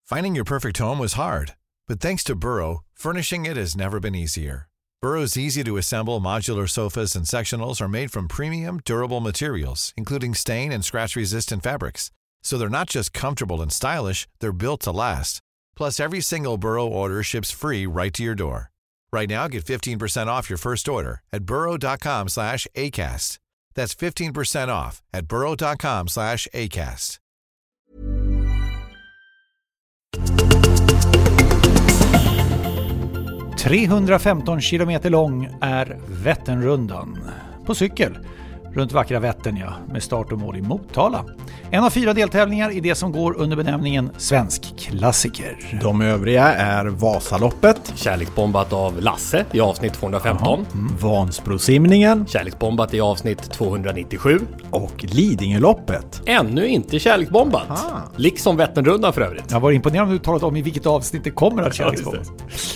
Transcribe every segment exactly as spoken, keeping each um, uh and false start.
Finding your perfect home was hard, but thanks to Burrow, furnishing it has never been easier. Burrow's easy-to-assemble modular sofas and sectionals are made from premium, durable materials, including stain and scratch-resistant fabrics. So they're not just comfortable and stylish, they're built to last. Plus, every single Burrow order ships free right to your door. Right now, get fifteen percent off your first order at burrow.com slash ACAST. That's fifteen percent off at burrow.com slash ACAST. trehundrafemton kilometer lång är Vätternrundan. På cykel. Runt vackra Vättern, ja, med start och mål i Motala. En av fyra deltävlingar i det som går under benämningen Svensk klassiker. De övriga är Vasaloppet, Kärleksbombat av Lasse i avsnitt tvåhundrafemton, mm. Vansbrosimningen, Kärleksbombat i avsnitt tvåhundranittiosju och Lidingöloppet. Ännu inte kärleksbombat, ah. liksom Vätternrundan för övrigt. Jag var imponerad om du talat om i vilket avsnitt det kommer att kärleksbombat.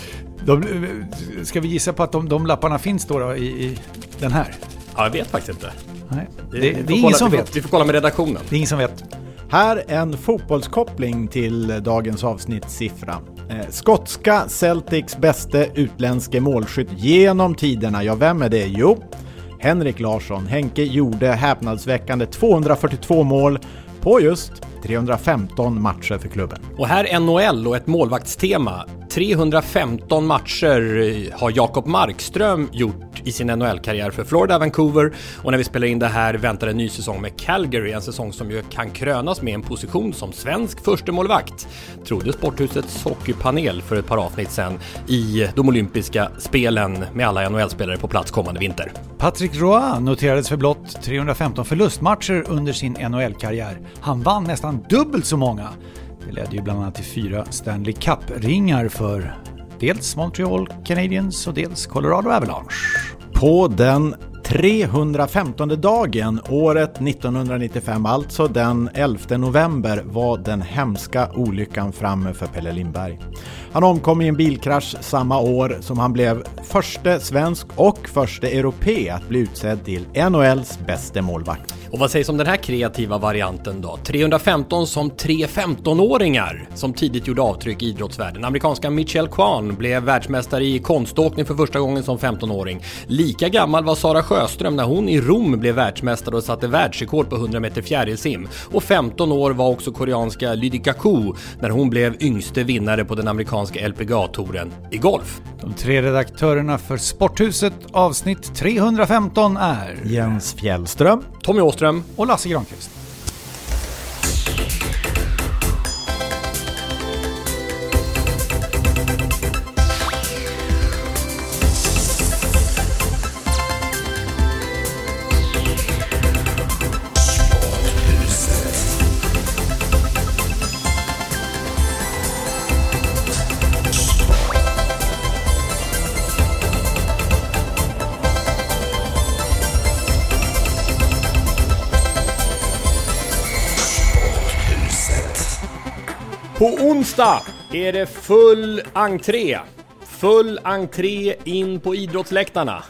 De, ska vi gissa på att de, de lapparna finns då, då i, i den här? Ja, jag vet faktiskt inte. Nej. Det, det, det är ingen som vi vet. Får, vi får kolla med redaktionen. Det är ingen som vet. Här en fotbollskoppling till dagens avsnittssiffra. Eh, skotska Celtics bästa utländske målskytt genom tiderna. Ja, vem är det? Jo, Henrik Larsson. Henke gjorde häpnadsväckande tvåhundrafyrtiotvå mål på just trehundrafemton matcher för klubben. Och här N H L och ett målvaktstema. trehundrafemton matcher har Jakob Markström gjort i sin N H L-karriär för Florida, Vancouver. Och när vi spelar in det här väntar en ny säsong med Calgary. En säsong som ju kan krönas med en position som svensk förstemålvakt, trodde Sporthusets hockeypanel för ett par avsnitt sedan i de olympiska spelen med alla N H L-spelare på plats kommande vinter. Patrick Roy noterades för blott trehundrafemton förlustmatcher under sin N H L-karriär. Han vann nästan dubbelt så många. Det ledde ju bland annat till fyra Stanley Cup-ringar för dels Montreal Canadiens och dels Colorado Avalanche. På den trehundrafemtonde dagen året nittonhundranittiofem, alltså den elfte november, var den hemska olyckan framme för Pelle Lindberg. Han omkom i en bilkrasch samma år som han blev första svensk och första europé att bli utsedd till N H L:s bästa målvakt. Och vad sägs om den här kreativa varianten då? trehundrafemton som tre femtonåringar som tidigt gjorde avtryck i idrottsvärlden. Amerikanska Michelle Kwan blev världsmästare i konståkning för första gången som femtonåring. Lika gammal var Sara Sjöström när hon i Rom blev världsmästare och satte världsrekord på hundra meter fjärilsim. Och femton år var också koreanska Lydia Ko när hon blev yngste vinnare på den amerikanska L P G A-touren i golf. De tre redaktörerna för Sporthuset avsnitt trehundrafemton är Jens Fjällström, Tommy Åström och Lasse Granqvist. På onsdag är det full entré. Full entré in på idrottsläktarna.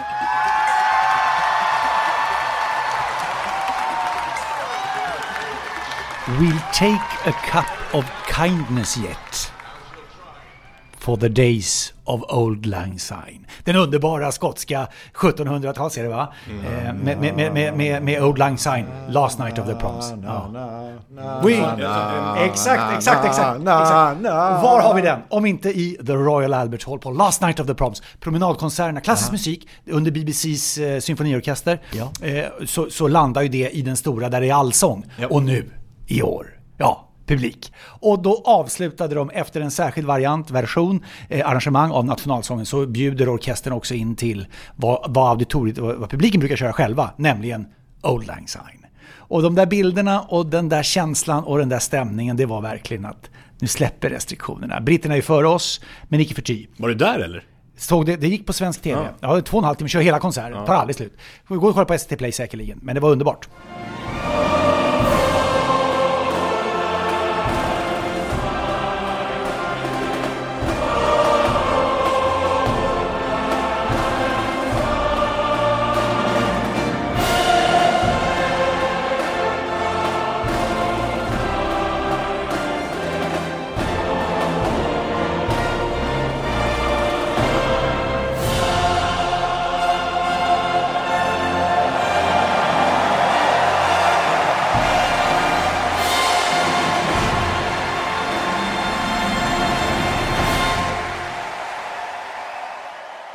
We'll take a cup of kindness yet for the days of Old Lang Syne. Den underbara skotska sjuttonhundratals är det, va? Mm. Eh, med, med, med, med, med Old Lang Syne, Last Night of the Proms. Ja. We, exakt, exakt, exakt, exakt. Var har vi den? Om inte i The Royal Albert Hall på Last Night of the Proms. Promenadkonserterna, klassisk musik under B B C:s eh, symfoniorkester. Ja. Eh, så, så landar ju det i den stora där det är allsång. Ja. Och nu, i år, ja, publik. Och då avslutade de efter en särskild variant, version, eh, arrangemang av nationalsången, så bjuder orkestern också in till vad, vad auditoriet, vad publiken brukar köra själva, nämligen Old Lang Syne. Och de där bilderna och den där känslan och den där stämningen, det var verkligen att nu släpper restriktionerna. Britterna är ju före oss, men icke förty. Var du där eller? Såg det, det gick på svensk tv. Ja, ja, två och en halv timme, kör hela konserten, ja. Tar aldrig slut. Vi går och kolla på S T Play säkerligen, men det var underbart.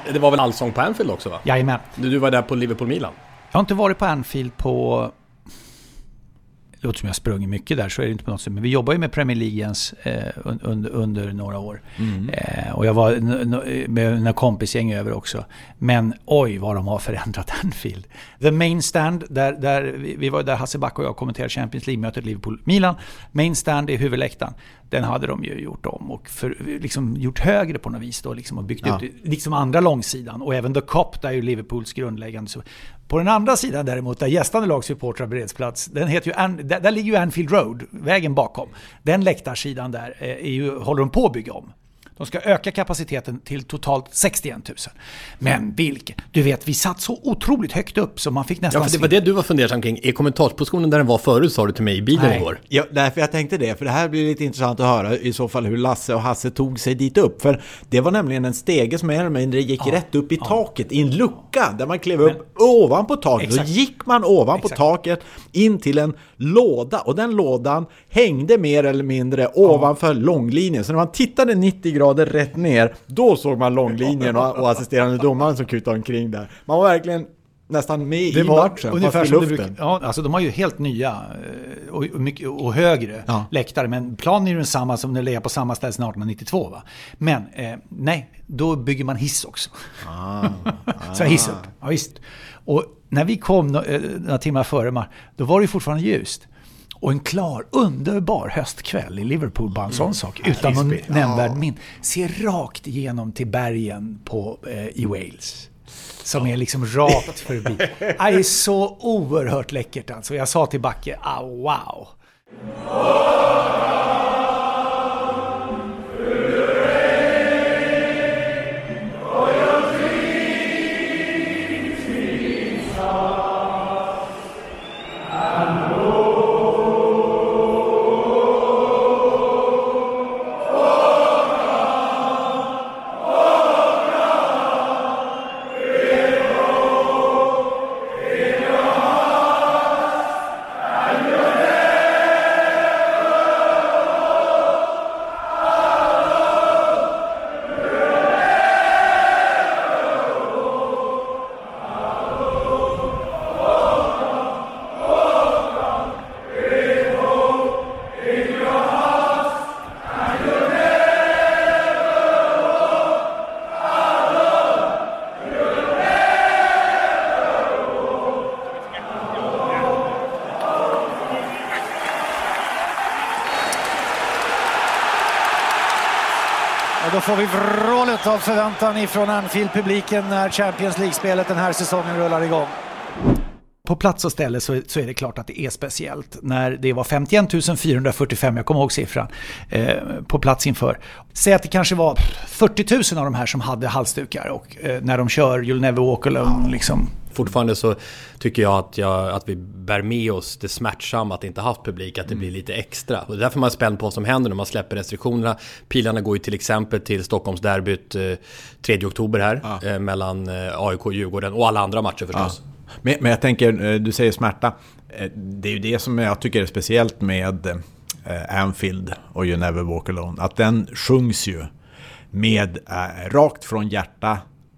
Det var väl allsång på Anfield också, va? Jajamän. Du, du var där på Liverpool-Milan. Jag har inte varit på Anfield på... Det låter som jag sprungit mycket där, så är det inte på något sätt. Men vi jobbar ju med Premier Leaguens eh, under, under några år. Mm. Eh, och jag var n- n- med en kompisgäng över också. Men oj vad de har förändrat Anfield. The Main Stand, där, där vi, vi var där Hasse Back och jag kommenterade Champions League-mötet Liverpool-Milan. Main Stand i huvudläktaren. Den hade de ju gjort om och för, liksom gjort högre på något vis då, liksom, och byggt ja. ut liksom andra långsidan. Och även The Cop, där är ju Liverpools grundläggande. Så på den andra sidan däremot, där gästande lagsupportrar bereds plats, den heter ju An- där, där ligger ju Anfield Road, vägen bakom. Den läktarsidan där är ju, håller de på att bygga om. De ska öka kapaciteten till totalt sextioen tusen. Men vilken? Du vet, vi satt så otroligt högt upp så man fick nästan... Ja, för det var det du var fundersam kring. Är kommentarspositionen där den var förut, sa du till mig i bilen igår? Ja, därför jag tänkte det. För det här blir lite intressant att höra i så fall hur Lasse och Hasse tog sig dit upp. För det var nämligen en stege som mer eller mindre gick ja, rätt upp i ja. taket. I en lucka där man klev upp Men, ovanpå taket. Exakt. Så gick man ovanpå exakt. taket in till en låda. Och den lådan hängde mer eller mindre ovanför ja. långlinjen. Så när man tittade nittio grader rätt ner, då såg man långlinjen och, och assisterande domaren som kutade omkring där. Man var verkligen nästan med det i matchen. Ungefär som luften. Brukar, ja, alltså de har ju helt nya och, och, mycket, och högre ja. läktare, men planen är ju densamma som när det är på samma ställe sedan arton nittiotvå, va? Men eh, nej, då bygger man hiss också. Ah, ah. Så hiss upp. Ja, visst. Och när vi kom några timmar före, då var det ju fortfarande ljust. Och en klar, underbar höstkväll i Liverpool, bara en sån sak. Utan någon nämnvärd min. Ser rakt igenom till bergen på, eh, i Wales. Som är liksom rakt förbi. Det är så oerhört läckert alltså. Jag sa till Backe, ah, wow. Då får vi vrålet av förväntan ifrån Anfield-publiken när Champions League-spelet den här säsongen rullar igång. På plats och ställe så, så är det klart att det är speciellt. När det var femtioen tusen fyrahundrafyrtiofem, jag kommer ihåg siffran, eh, på plats inför. Säg att det kanske var fyrtio tusen av de här som hade halsdukar. Och eh, när de kör You'll Never Walk Alone, ja. liksom... Fortfarande så tycker jag att, jag att vi bär med oss det smärtsamma att inte haft publik, att det mm. blir lite extra. Och därför är man spänd på vad som händer när man släpper restriktionerna. Pilarna går ju till exempel till Stockholmsderbyt eh, tredje oktober här, ja. eh, mellan eh, A I K och Djurgården och alla andra matcher förstås. Ja. Men, men jag tänker, du säger smärta. Det är ju det som jag tycker är speciellt med Anfield och You Never Walk Alone. Att den sjungs ju med äh, rakt från hjärta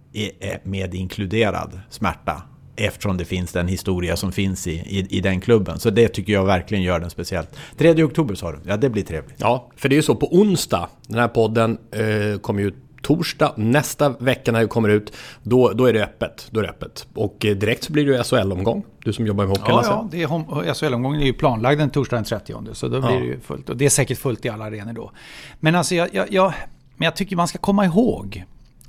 med inkluderad smärta. Eftersom det finns den historia som finns i, i, i den klubben. Så det tycker jag verkligen gör den speciellt. tredje oktober sa du, ja det blir trevligt. Ja, för det är ju så på onsdag. Den här podden eh, kommer ju torsdag, nästa vecka när det kommer ut, då, då är det öppet. Då är det öppet. Och direkt så blir det S H L-omgång. Du som jobbar med hockey. Ja, ja, det är, S H L-omgången är ju planlagd den torsdag den trettionde, så då blir ja. det ju fullt. Och det är säkert fullt i alla arenor då. Men alltså, jag, jag, jag, men jag tycker man ska komma ihåg,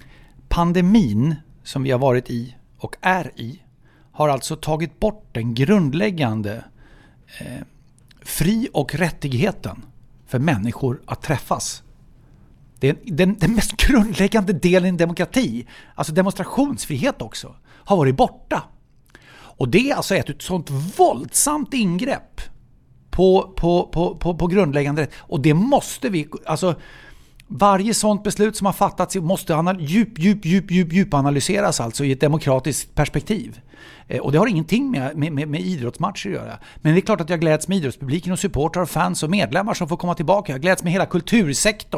pandemin som vi har varit i och är i, har alltså tagit bort den grundläggande eh, fri- och rättigheten för människor att träffas. Det är den, den mest grundläggande delen i en demokrati, alltså demonstrationsfrihet också, har varit borta. Och det är alltså ett sånt våldsamt ingrepp på, på, på, på, på grundläggande rätt. Och det måste vi, alltså varje sånt beslut som har fattats måste anal- djup, djup, djup, djup, djup analyseras alltså i ett demokratiskt perspektiv. Eh, och det har ingenting med, med, med, med idrottsmatcher att göra. Men det är klart att jag gläds med idrottspubliken och supportrar och fans och medlemmar som får komma tillbaka. Jag gläds med hela kultursektorn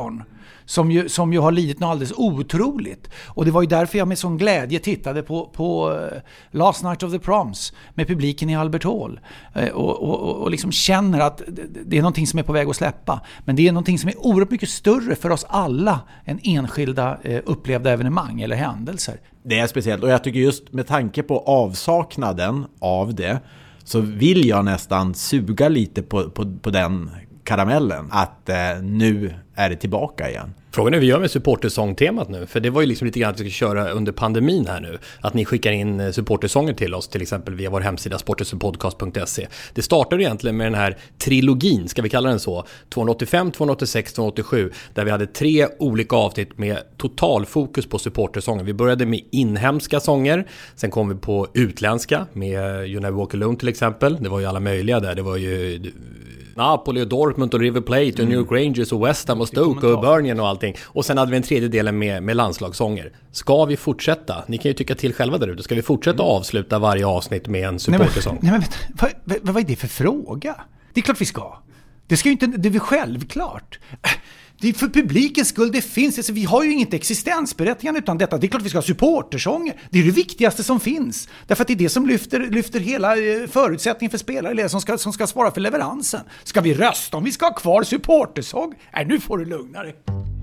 som ju, som ju har lidit något alldeles otroligt. Och det var ju därför jag med sån glädje tittade på, på Last Night of the Proms med publiken i Albert Hall. Och, och, och liksom känner att det är någonting som är på väg att släppa. Men det är någonting som är oerhört mycket större för oss alla än enskilda upplevda evenemang eller händelser. Det är speciellt, och jag tycker just med tanke på avsaknaden av det så vill jag nästan suga lite på, på, på den karamellen. Att eh, nu är det tillbaka igen. Frågan är hur vi gör med supportersångtemat nu. För det var ju liksom lite grann att vi ska köra under pandemin här nu. Att ni skickar in supportersånger till oss, till exempel via vår hemsida sporterspodcast punkt se. Det startade egentligen med den här trilogin, ska vi kalla den så. tvåhundraåttiofem, tvåhundraåttiosex, tvåhundraåttiosju. Där vi hade tre olika avsnitt med totalfokus på supportersånger. Vi började med inhemska sånger. Sen kom vi på utländska med You Never Walk Alone till exempel. Det var ju alla möjliga där. Det var ju Napoli och Dortmund och River Plate och mm. New York Rangers och West Ham och Stoke och Burnley och allting. Och sen hade vi en tredje delen med, med landslagssånger. Ska vi fortsätta? Ni kan ju tycka till själva där ute. Ska vi fortsätta mm. avsluta varje avsnitt med en supportersång? Nej men, nej, men vad, vad, vad är det för fråga? Det är klart vi ska. Det ska ju inte, det är väl självklart. Det är för publikens skull det finns. Alltså, vi har ju inget existensberättigande utan detta. Det är klart vi ska ha supportersånger. Det är det viktigaste som finns. Därför att det är det som lyfter, lyfter hela förutsättningen för spelare som ska, som ska svara för leveransen. Ska vi rösta om vi ska ha kvar supportersång? Nej, nu får du lugna dig.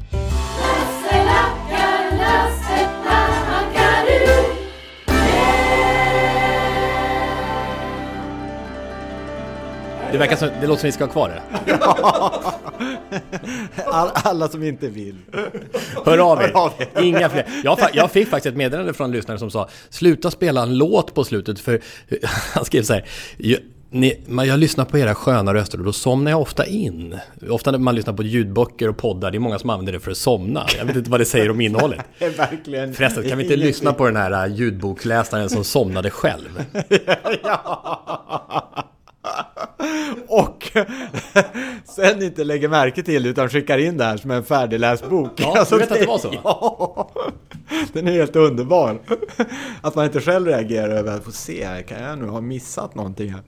Det verkar som, det låter som vi ska ha kvar det. All, alla som inte vill. Hör av er. Hör av er. Inga fler. Jag, jag fick faktiskt ett meddelande från en lyssnare som sa sluta spela en låt på slutet. För han skrev så här: Ni, jag lyssnar på era sköna röster och då somnar jag ofta in. Ofta när man lyssnar på ljudböcker och poddar, det är många som använder det för att somna. Jag vet inte vad det säger om innehållet. Verkligen. Förresten, kan vi inte lyssna på den här ljudboksläsaren som somnade själv? Ja. Och sen inte lägger märke till utan skickar in det här som en färdigläst bok. Ja, alltså, du vet att det var så? Ja, den är helt underbar. Att man inte själv reagerar över att få se, kan jag nu ha missat någonting här?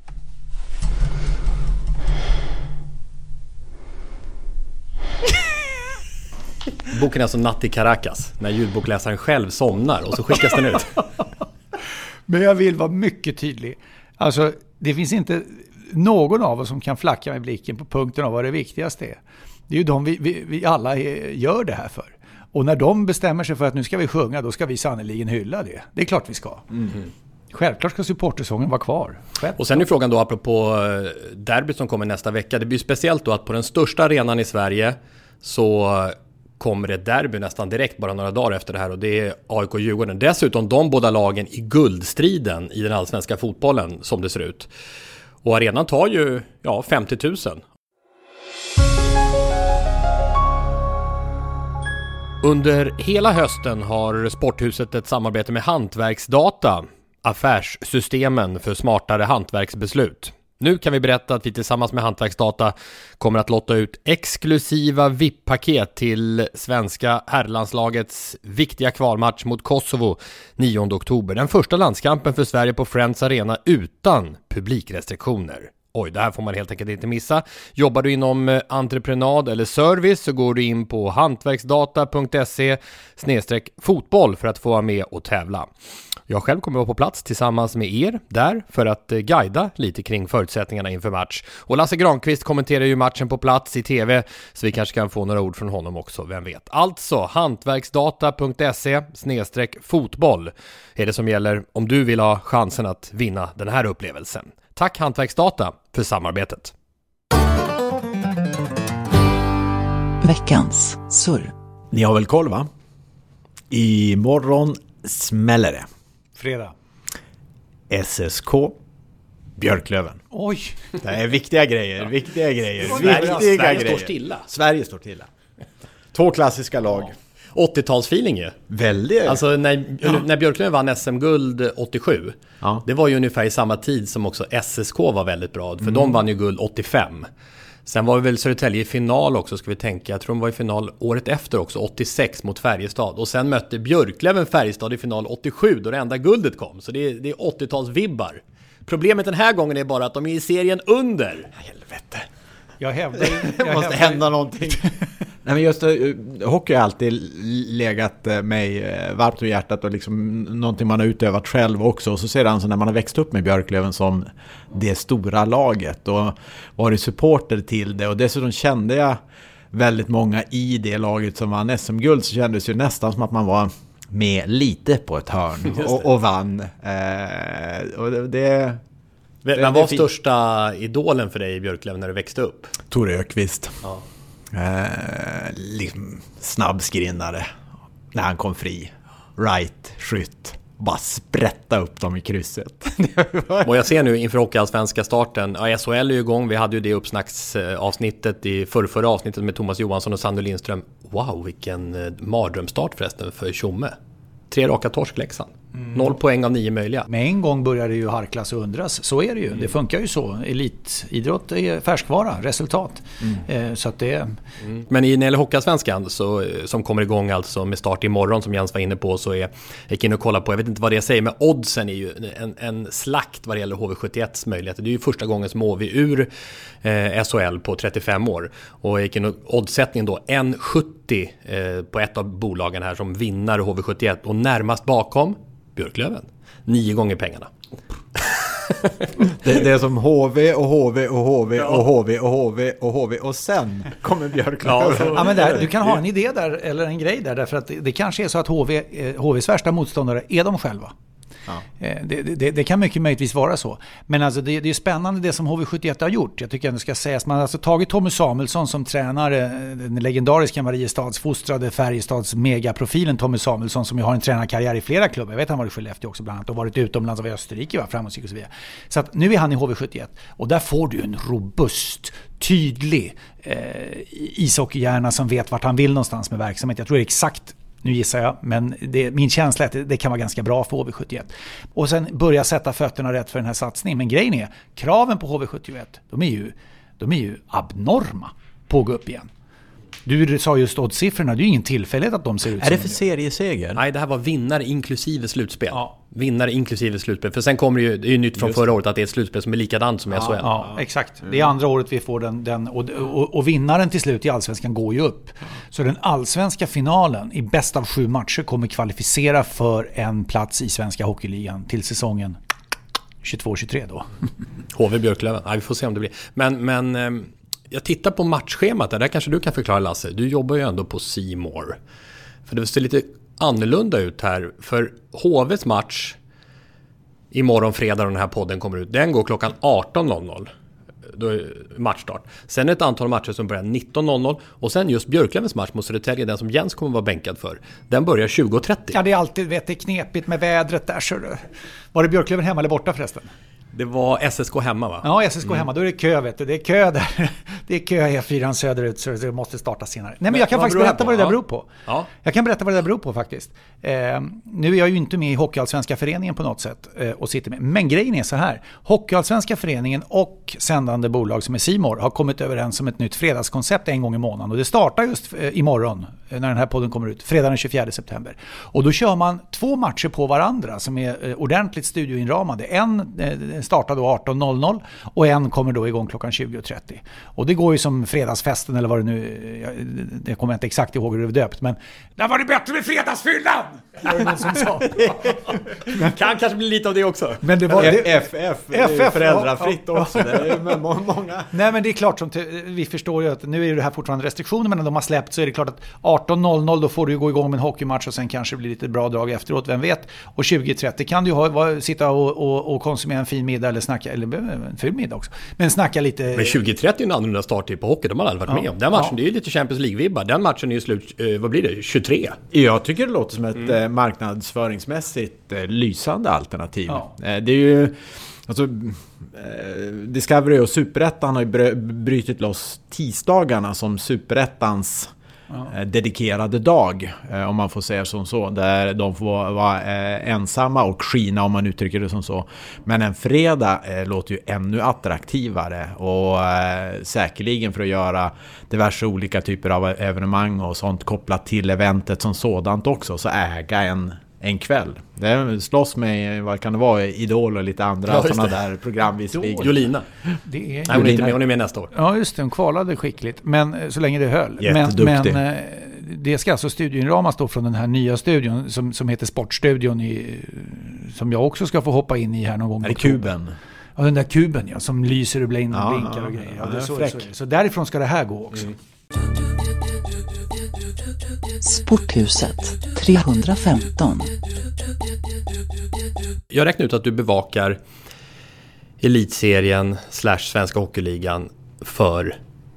Boken är alltså Natt i Caracas, när ljudbokläsaren själv somnar och så skickas den ut. Men jag vill vara mycket tydlig. Alltså, det finns inte någon av oss som kan flacka med blicken på punkten av vad det viktigaste är. Det är ju de vi, vi, vi alla gör det här för. Och när de bestämmer sig för att nu ska vi sjunga, då ska vi sannoliken hylla det. Det är klart vi ska. Mm-hmm. Självklart ska supportersången vara kvar. Självklart. Och sen är frågan då apropå derbyt som kommer nästa vecka. Det blir speciellt då att på den största arenan i Sverige så kommer det derby nästan direkt bara några dagar efter det här och det är A I K Djurgården. Dessutom de båda lagen i guldstriden i den allsvenska fotbollen som det ser ut. Och arenan tar ju ja, femtio tusen. Under hela hösten har Sporthuset ett samarbete med Hantverksdata, affärssystemen för smartare hantverksbeslut. Nu kan vi berätta att vi tillsammans med Hantverksdata kommer att lotta ut exklusiva V I P-paket till svenska herrlandslagets viktiga kvalmatch mot Kosovo nionde oktober. Den första landskampen för Sverige på Friends Arena utan publikrestriktioner. Oj, det här får man helt enkelt inte missa. Jobbar du inom entreprenad eller service så går du in på hantverksdata punkt se snedstreck fotboll för att få vara med och tävla. Jag själv kommer vara på plats tillsammans med er där för att guida lite kring förutsättningarna inför match. Och Lasse Granqvist kommenterar ju matchen på plats i tv så vi kanske kan få några ord från honom också, vem vet. Alltså hantverksdata punkt se snedstreck fotboll är det som gäller om du vill ha chansen att vinna den här upplevelsen. Tack Hantverksdata för samarbetet. Veckans surr. Ni har väl koll va? Imorgon smäller det. Fredag. S S K Björklöven. Oj. Det är viktiga grejer, viktiga grejer. Sverige, viktiga Sverige grejer. står stilla. Sverige står stilla. Två klassiska lag. Ja. åttiotalsfeeling ju. Väldigt. Alltså när, ja. när Björklöven vann S M-guld åttiosju. Ja. Det var ju ungefär i samma tid som också S S K var väldigt bra. För mm. de vann ju guld åttiofem. Sen var väl Södertälje i final också, ska vi tänka. Jag tror de var i final året efter också, åttiosex mot Färjestad. Och sen mötte Björklöven Färjestad i final åttiosju då det enda guldet kom. Så det är, det är åttiotalsvibbar. Problemet den här gången är bara att de är i serien under. Helvete. Jag hävdar, jag det måste hävdar, hända någonting. Nej, men just uh, hockey har alltid legat uh, mig uh, varmt om hjärtat och liksom någonting man har utövat själv också. Och så sedan så när man har växt upp med Björklöven som det stora laget och varit supporter till det. Och dessutom kände jag väldigt många i det laget som vann S M-guld, så kändes det ju nästan som att man var med lite på ett hörn och, och vann. Uh, och det... det Vem var största idolen för dig i Björklöven när du växte upp? Tore Ökvist. Ja. Eh, liksom snabbskrinnare när han kom fri. Right, skytt. Bara sprätta upp dem i krysset. Och jag ser nu inför Hockeyallsvenska starten, ja, S H L är ju igång. Vi hade ju det uppsnacksavsnittet i förrförra avsnittet med Thomas Johansson och Sander Lindström. Wow, vilken mardrömstart förresten för Tjomme. Tre raka torsk Leksand. Mm. Noll poäng av nio möjliga. Med en gång börjar det ju harklas och undras. Så är det ju. Mm. Det funkar ju så. Elitidrott är färskvara, resultat. Mm. Eh, så att det... Mm. Men i när det gäller Hockeyallsvenskan så, som kommer igång alltså med start imorgon som Jens var inne på, så är jag gick in och kolla på, jag vet inte vad det säger, men oddsen är ju en, en slakt vad det gäller H V sjuttioett möjligheter. Det är ju första gången som H V ur eh, S H L på trettiofem år. Och jag gick in och oddsättningen då en sjuttio eh, på ett av bolagen här som vinnare H V sjuttioett, och närmast bakom Björklöven. Nio gånger pengarna. det, det är som H V och H V och H V och H V och H V och H V och sen kommer Björklöven. Ja, så, ja, men där, du kan ha en idé där eller en grej där, därför att det, det kanske är så att H V, H V:s värsta motståndare är de själva. Ja. Det, det, det kan mycket möjligtvis vara så. Men alltså det, det är spännande det som H V sjuttioett har gjort. Jag tycker ändå ska sägas. Man har alltså tagit Tommy Samuelsson som tränare, den legendariska Mariestads fostrade Färjestads megaprofilen Tommy Samuelsson, som ju har en tränarkarriär i flera klubbar. Jag vet han var i Skellefteå också bland annat och varit utomlands av Österrike, var framgångsrik och så vidare. Så att nu är han i H V sjuttioett och där får du en robust, tydlig eh, ishockeyhjärna som vet vart han vill någonstans med verksamhet. Jag tror det är exakt. Nu gissar jag, men det, min känsla är att det, det kan vara ganska bra för H V sjuttioett. Och sen börja sätta fötterna rätt för den här satsningen. Men grejen är, kraven på H V sjuttioett, de är ju, de är ju abnorma på att gå upp igen. Du, du sa just oddsiffrorna, det är ju ingen tillfällighet att de ser ut. Är det för serieseger? Nej, det här var vinnare inklusive slutspel. Ja. Vinnare inklusive slutspel. För sen kommer det ju, det är ju nytt från just förra året att det är ett slutspel som är likadant som i S H L. Ja, ja, exakt. Det är andra året vi får den, den och, och, och vinnaren till slut i Allsvenskan går ju upp. Så den allsvenska finalen i bäst av sju matcher kommer kvalificera för en plats i Svenska Hockeyligan till säsongen tjugotvå tjugotre då. H V Björklöven. Nej, vi får se om det blir. Men, men jag tittar på matchschemat där. Där kanske du kan förklara, Lasse. Du jobbar ju ändå på C More. För det ser lite annorlunda ut här. För H V:s match imorgon fredag, den här podden kommer ut, den går klockan arton noll noll. Då är matchstart. Sen ett antal matcher som börjar nitton noll noll. Och sen just Björklövens match mot Södertälje, den som Jens kommer vara bänkad för, den börjar tjugo trettio. Ja, det är alltid, vet, det är knepigt med vädret där. Så var det Björklöven hemma eller borta förresten? Det var S S K hemma, va? Ja, S S K mm. hemma. Då är det kö, vet du. Det är kö där. Det är kö E fyra söderut, så det måste starta senare. Nej, men, men jag kan faktiskt berätta vad det där beror på. Ja. Jag kan berätta vad det där beror på faktiskt. Eh, nu är jag ju inte med i Hockeyallsvenska föreningen på något sätt eh, och sitter med. Men grejen är så här. Hockeyallsvenska föreningen och sändande bolag som är C More har kommit överens om ett nytt fredagskoncept en gång i månaden. Och det startar just eh, imorgon när den här podden kommer ut. Fredag den tjugofjärde september. Och då kör man två matcher på varandra som är eh, ordentligt studioinramade. En eh, startar då arton noll noll och en kommer då igång klockan tjugo trettio. Och det går ju som fredagsfesten eller vad det nu, jag, jag kommer inte exakt ihåg hur det var döpt, men där var det bättre med fredagsfyllan! Var det någon som sa. Men, kan kanske bli lite av det också. Men det var det, F F, det är F F föräldrafritt ja, också. Det är ju många. Nej, men det är klart, som t- vi förstår ju att nu är det här fortfarande restriktioner, men när de har släppt så är det klart att arton noll noll då får du gå igång med en hockeymatch och sen kanske det blir lite bra drag efteråt, vem vet. Och tjugo trettio kan du ha, sitta och, och, och konsumera en fin middag eller snacka, eller en ful middag också. Men snacka lite... Men tjugo trettio är en annorlunda starttid på hockey, de har aldrig varit ja. med om. Den matchen, ja. det är ju lite Champions League-vibbar. Den matchen är ju slut, eh, vad blir det, tjugotre? Jag tycker det låter som ett mm. eh, marknadsföringsmässigt eh, lysande alternativ. Ja. Eh, det är ju... Alltså, eh, Discovery och Superettan har ju br- brytit loss tisdagarna som Superettans ja. dedikerade dag, om man får säga som så, där de får vara ensamma och skina, om man uttrycker det som så. Men en fredag låter ju ännu attraktivare och säkerligen för att göra diverse olika typer av evenemang och sånt kopplat till eventet som sådant också, så äga en en kväll. Det slåss med, vad kan det vara, Idol och lite andra ja, sådana där program visserligen. Jolina. Det är... Nej, hon är inte med, hon är med nästa år. Ja, just det. Hon kvalade skickligt, men så länge det höll. Jätteduktig. Men, men det ska alltså studioinramas då från den här nya studion som, som heter Sportstudion i, som jag också ska få hoppa in i här någon gång. Är det kuben? Ja, den där kuben ja, som lyser och blinkar ja, blinkar och grejer. Ja, ja, det är så, fräck. så, så därifrån ska det här gå också. Mm. Sporthuset trehundrafemton. Jag räknar ut att du bevakar elitserien slash svenska hockeyligan för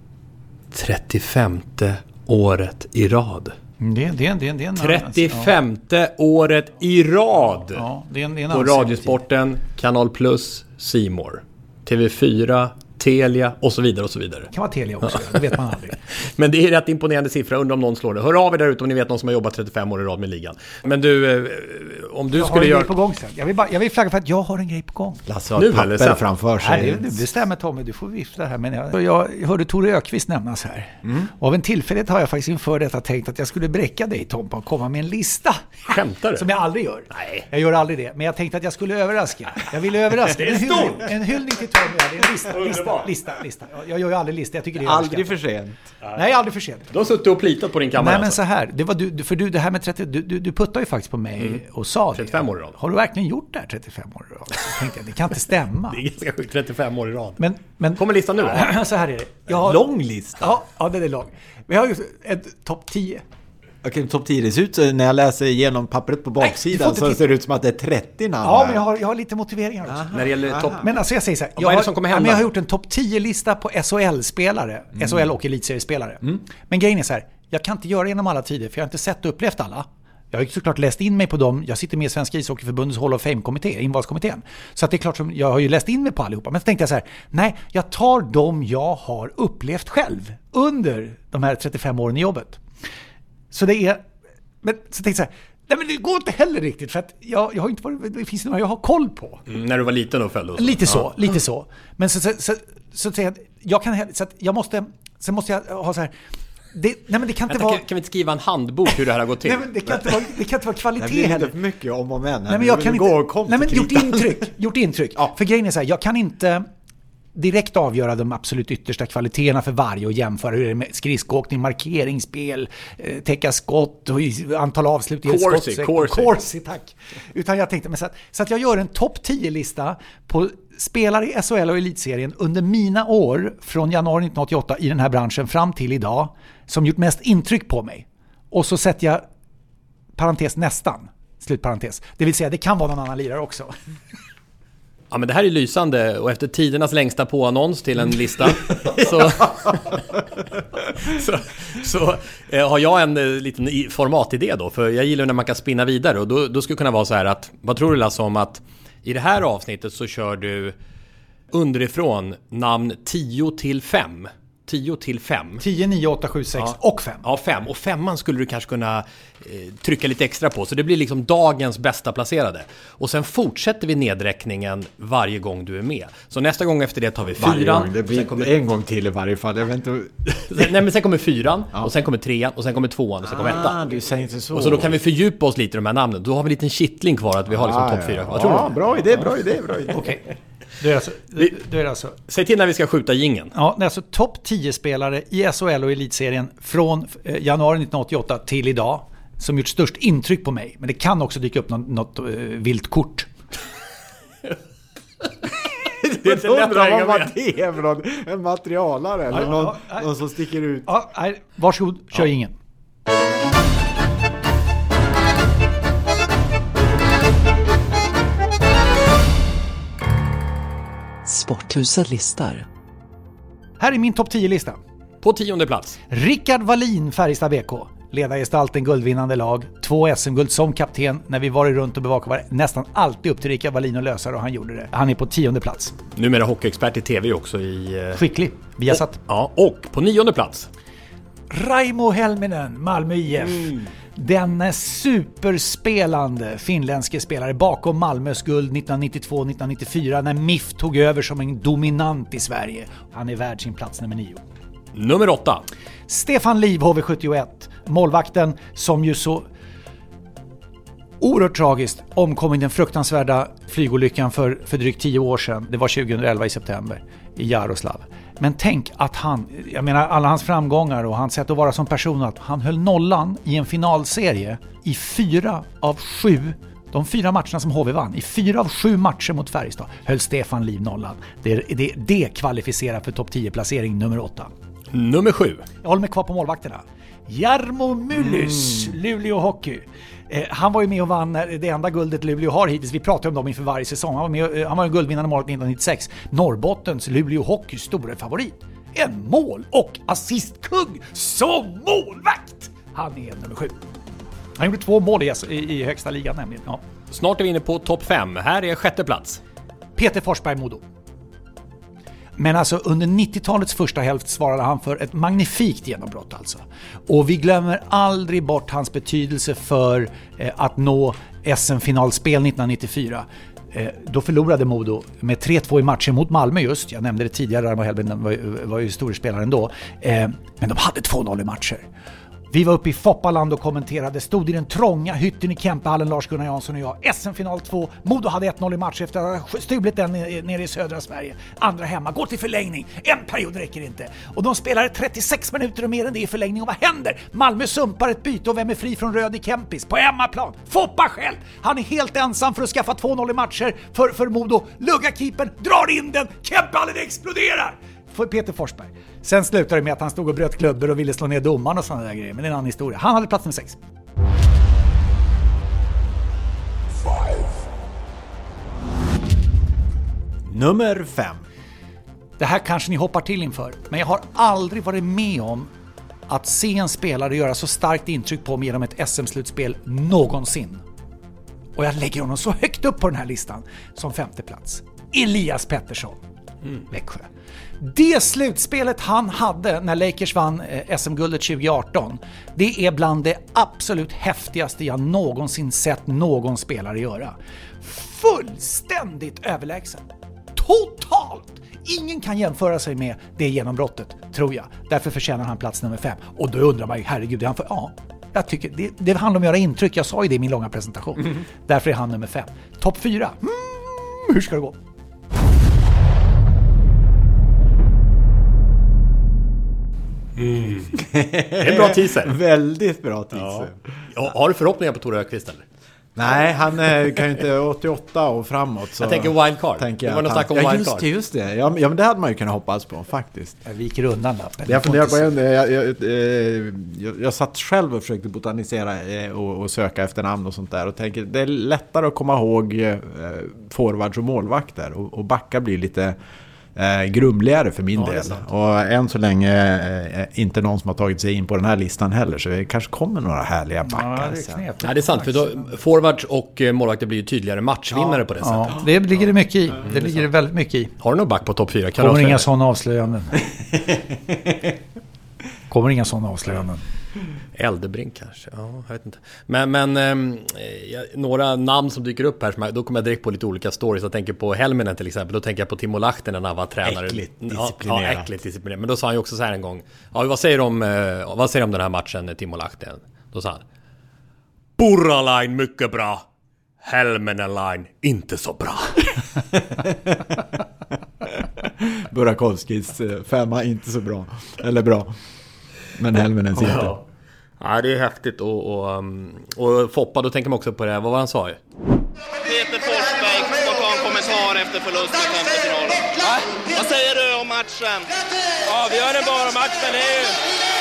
trettiofemte året i rad. Det, det, det, det är en trettiofemte ja. året i rad. Ja, det är en, det är en på Radiosporten, Kanal Plus, C More, T V fyra, Telia och så vidare och så vidare. Det kan vara Telia också, det vet man aldrig. Men det är rätt imponerande siffra, undrar om någon slår det. Hör av er där ute om ni vet någon som har jobbat trettiofem år i rad med ligan. Men du, om du jag skulle har en göra... grej på gång sen. Jag vill, bara, jag vill flagga för att jag har en grej på gång. Lasse har ett papper sen framför sig. Nej, det bestämmer Tommy, du får vifta här. Men jag, jag hörde Tore Ökvist nämnas här. Mm. Och av en tillfällighet har jag faktiskt inför detta tänkt att jag skulle bräcka dig, Tom, och komma med en lista. Skämtar du? Som jag aldrig gör. Nej. Jag gör aldrig det. Men jag tänkte att jag skulle överraska. Jag vill överraska. En hyllning, en hyllning till Tommy. Det är en lista, lista, lista, lista. Jag gör ju aldrig lista. Jag tycker det är aldrig för sent. Nej, aldrig för sent. Du har suttit och plitat på din kammare. Nej, men alltså. så här. Det var du, för du, det här med trettio, du, du, du puttade ju faktiskt på mig mm. och sa trettiofem år i rad. Har du verkligen gjort det här trettiofem år i rad? Jag tänkte, det kan inte stämma. Det är ganska sjukt, trettiofem år i rad. Men, men, kommer listan nu? Så här är det. Jag har, lång lista. Ja, ja, det är lång. Vi har ju ett topp tio. Okej, topp tio. Det ser ut så när jag läser igenom pappret på baksidan. Nej, så ser det ut som att det är trettio namn. Ja, men jag har, jag har lite motiveringar också. Aha, när det gäller topp... Men alltså jag säger så här. Jag, vad är det har, som kommer ja, hända? men jag har gjort en topp tio-lista på S H L-spelare. Mm. S H L och elitseriespelare. Mm. Men grejen är så här. Jag kan inte göra det genom alla tider. För jag har inte sett och upplevt alla. Jag har ju såklart läst in mig på dem. Jag sitter med i Svenska ishockeyförbundets Hall of Fame-kommitté, invalskommittén. Så att det är klart som jag har ju läst in mig på allihopa. Men så tänkte jag så här, nej, jag tar dem jag har upplevt själv under de här trettiofem åren i jobbet. Så det är, men så tänkte jag så här, nej men det går inte heller riktigt för att jag, jag har inte varit, det finns några jag har koll på. Mm, när du var liten och följde. Lite så, ja. lite så. Men så, så, så, så, så jag, jag kan, så att jag måste, sen måste jag ha så här. Det, nej men det kan inte Vänta, vara... Kan vi inte skriva en handbok hur det här har gått till? Nej men det kan inte vara, det kan inte vara kvalitet heller. Det blir heller. inte för mycket om och men. Nej men jag kan inte... Nej men gjort intryck. Gjort intryck. Ja. För grejen är så här, jag kan inte direkt avgöra de absolut yttersta kvaliteterna för varje och jämföra hur det är med skridskåkning, markeringsspel, eh, täcka skott och antal avslut i ett skottsäck. Corsi, tack. Utan jag tänkte, men så, att, så att jag gör en topp tio-lista på spelare i S H L och elitserien under mina år från januari nittonhundraåttioåtta i den här branschen fram till idag som gjort mest intryck på mig. Och så sätter jag parentes nästan, slutparentes. Det vill säga, det kan vara någon annan lirare också. Ja, men det här är lysande och efter tidernas längsta påannons till en lista så, så, så eh, har jag en eh, liten formatidé då, för jag gillar när man kan spinna vidare och då, då skulle det kunna vara så här att, vad tror du Lasse om att i det här avsnittet så kör du underifrån namn tio till fem. tio till fem. tio, nio, åtta, sju, sex ja. Och fem. Ja, fem. Och femman skulle du kanske kunna eh, trycka lite extra på. Så det blir liksom dagens bästa placerade. Och sen fortsätter vi nedräkningen varje gång du är med. Så nästa gång efter det tar vi fyran. Det blir kommer... en gång till i varje fall. Jag vet inte... Nej, men sen kommer fyran, ja. Och sen kommer trean, och sen kommer tvåan, och sen kommer ettan. Ah, du säger inte så. Och så då kan vi fördjupa oss lite i de här namnen. Då har vi en liten kittling kvar att vi har liksom ah, topp fyra. Ja, Vad tror ja, du? bra idé, bra idé, bra idé. Okej. Okay. Det är alltså, det, det är alltså. Säg till när vi ska skjuta jingeln. Ja, det är alltså topp tio spelare i S H L och elitserien från januari nittonhundraåttioåtta till idag som gjort störst intryck på mig. Men det kan också dyka upp något, något uh, vilt kort. Det är inte undrar vad det är för någon, en materialare eller ja, någon, ja, någon som sticker ut. Ja, nej, varsågod, kör ja. Ingen. Sporthuset listar. Här är min topp tio-lista. På tionde plats. Rickard Wallin, Färjestad B K. Ledargestalten, guldvinnande lag. Två S M-guld som kapten. När vi var runt och bevakade var nästan alltid upp till Rickard Wallin och lösare och han gjorde det. Han är på tionde plats. Numera hockeyexpert i tv också i... Uh... Skicklig. Vi har satt. Ja, och på nionde plats. Raimo Helminen, Malmö I F. Mm. Den superspelande finländske spelare bakom Malmös guld nittonhundranittiotvå nittonhundranittiofyra när M I F tog över som en dominant i Sverige. Han är värd sin plats nummer nio. Nummer åtta. Stefan Liv, H V sjuttioett. Målvakten som ju så oerhört tragiskt. Omkom i den fruktansvärda flygolyckan för, för drygt tio år sedan. Det var tjugohundraelva i september i Jaroslav. Men tänk att han, jag menar alla hans framgångar och hans sätt att vara som person, att han höll nollan i en finalserie i fyra av sju, de fyra matcherna som H V vann, i fyra av sju matcher mot Färjestad höll Stefan Liv nollan. Det, det, det kvalificerar för topp tio-placering nummer åtta. Nummer sju. Jag håller mig kvar på målvakterna. Jarmo Myllys, mm. Luleå Hockey. Eh, han var ju med och vann det enda guldet Luleå har hittills. Vi pratar om dem inför varje säsong. Han var, med, han var en guldvinnande målet nittonhundranittiosex. Norrbottens Luleå Hockeys stora favorit. En mål- och assistkung som målvakt. Han är nummer sju. Han gjorde två mål i, i, i högsta ligan nämligen. Ja. Snart är vi inne på topp fem. Här är sjätte plats. Peter Forsberg Modo. Men alltså under nittiotalets första hälft svarade han för ett magnifikt genombrott alltså. Och vi glömmer aldrig bort hans betydelse för eh, att nå S M-finalspel nittonhundranittiofyra. Eh, då förlorade Modo med tre två i matchen mot Malmö just. Jag nämnde det tidigare, Raimo Hellberg var, var ju storspelaren då. Eh, men de hade två noll i matcher. Vi var uppe i Foppaland och kommenterade, stod i den trånga hytten i Kempehallen, Lars-Gunnar Jansson och jag. S M-final två, Modo hade ett noll i match efter att ha stulit den nere i södra Sverige. Andra hemma, går till förlängning, en period räcker inte. Och de spelade trettiosex minuter och mer än det i förlängning. Och vad händer? Malmö sumpar ett byte och vem är fri från röd i Kempis? På hemmaplan, Foppa själv! Han är helt ensam för att skaffa två noll i matcher för, för Modo. Lugga keepern, drar in den, Kempehallen exploderar! För Peter Forsberg. Sen slutade det med att han stod och bröt klubbor och ville slå ner domaren och sådana där grejer. Men det är en annan historia. Han hade plats nummer sex. Nummer fem. Det här kanske ni hoppar till inför. Men jag har aldrig varit med om att se en spelare göra så starkt intryck på mig genom ett S M-slutspel någonsin. Och jag lägger honom så högt upp på den här listan som femte plats. Elias Pettersson. Mm. Växjö. Det slutspelet han hade när Lakers vann S M-guldet tjugo arton, det är bland det absolut häftigaste jag någonsin sett någon spelare göra. Fullständigt överlägsen. Totalt! Ingen kan jämföra sig med det genombrottet, tror jag. Därför förtjänar han plats nummer fem. Och då undrar man ju, herregud, är han för... Ja, jag tycker det, det handlar om att göra intryck. Jag sa ju det i min långa presentation. Mm. Därför är han nummer fem. Topp fyra. Mm, hur ska det gå? Mm. Det är en bra teaser. Väldigt bra teaser. Ja. Har du förhoppningar på Tore Öqvist eller? Nej, han kan ju inte åttioåtta och framåt. Så jag tänker wildcard. Tänker det var något snack om ja, wildcard. Just, just det. Ja, men det hade man ju kunnat hoppas på, faktiskt. Jag viker undan lappen. Jag, funderar på en, jag, jag, jag, jag satt själv och försökte botanisera och, och söka efter namn och sånt där. Och tänker, det är lättare att komma ihåg eh, forwards och målvakter. Och, och backa blir lite... Eh, grumligare för min ja, del. Och än så länge eh, inte någon som har tagit sig in på den här listan heller, så det kanske kommer några härliga backar. Ja, det är knepigt. Ja, det är sant, för då, forwards och målvakter blir ju tydligare matchvinnare ja, på det ja, sättet. Det ligger det mycket i. Det, det ligger det väldigt mycket i. Har du någon back på topp fyra? Kommer inga sådana avslöjanden. Kommer inga sådana avslöjanden. Eldebrink kanske, ja, jag vet inte. Men, men eh, några namn som dyker upp här, som jag, då kommer jag direkt på lite olika stories. Jag tänker på Helminen till exempel, då tänker jag på Timo Lahtinen när han var tränare. Äckligt disciplinerat. Ja, äckligt disciplinerat. Men då sa han ju också så här en gång, ja, vad säger du om, eh, vad säger du om den här matchen, Timo Lahtinen? Då sa han, Purralain mycket bra, Helminen-line inte så bra. Burakovskis femma inte så bra, eller bra. Men Helminen sitter. Ja. Ja, det är häftigt. Och, och, och Foppa, då tänker man också på det. Vad var han sa ju? Peter Forsberg ska ta en kommentar efter förlusten i femtefinalen. Va? Vad säger du om matchen? Ja, vi gör en bra match, men det är ju...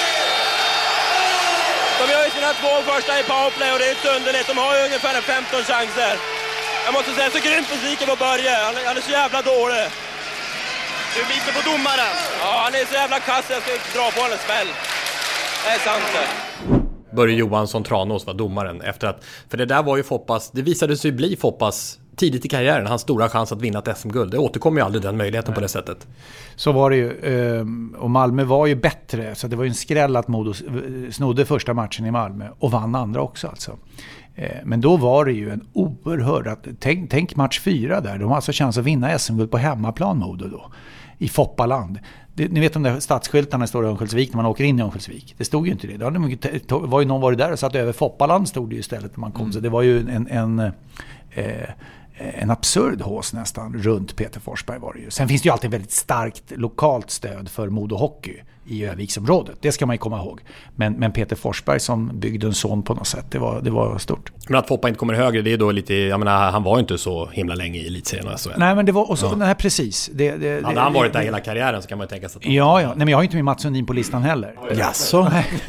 De gör ju sina två första i powerplay och det är inte underligt. De har ju ungefär femton chanser. Jag måste säga, så grymt besviken på Börje. Han, han är så jävla dålig. Du är lite på domaren. Ja, han är så jävla kass. Jag ska dra på honom en smäll. Det är sant det. Börje Johansson Tranås var domaren efter att, för det där var ju Foppas, det visade sig bli Foppas tidigt i karriären, hans stora chans att vinna ett S M-guld. Det återkommer ju aldrig den möjligheten. Nej. På det sättet. Så var det ju, och Malmö var ju bättre, så det var ju en skräll att Modo snodde första matchen i Malmö och vann andra också alltså. Men då var det ju en oerhörd, tänk, tänk match fyra där, de har alltså chans att vinna S M-guld på hemmaplan Modo då. i Foppaland. Det, ni vet de där stadsskyltarna står i Örnsköldsvik när man åker in i Örnsköldsvik. Det stod ju inte det. Det var ju någon varit där och satt över Foppaland stod det ju istället när man kom. Mm. Så det var ju en, en, eh, en absurd hås nästan runt Peter Forsberg var det ju. Sen finns det ju alltid väldigt starkt lokalt stöd för Modo Hockey i Öviksområdet. Det ska man ju komma ihåg. Men, men Peter Forsberg som byggde en son på något sätt, det var, det var stort. Men att Foppa inte kommer högre, det är då lite, jag menar, han var ju inte så himla länge i elitserien. Nej, men det var, och så, ja. nej, precis. Det, det, hade det, han varit det, där hela karriären så kan man ju tänka sig att... Ja, ja. Nej, men jag har ju inte med Mats Sundin på listan heller. Jaså?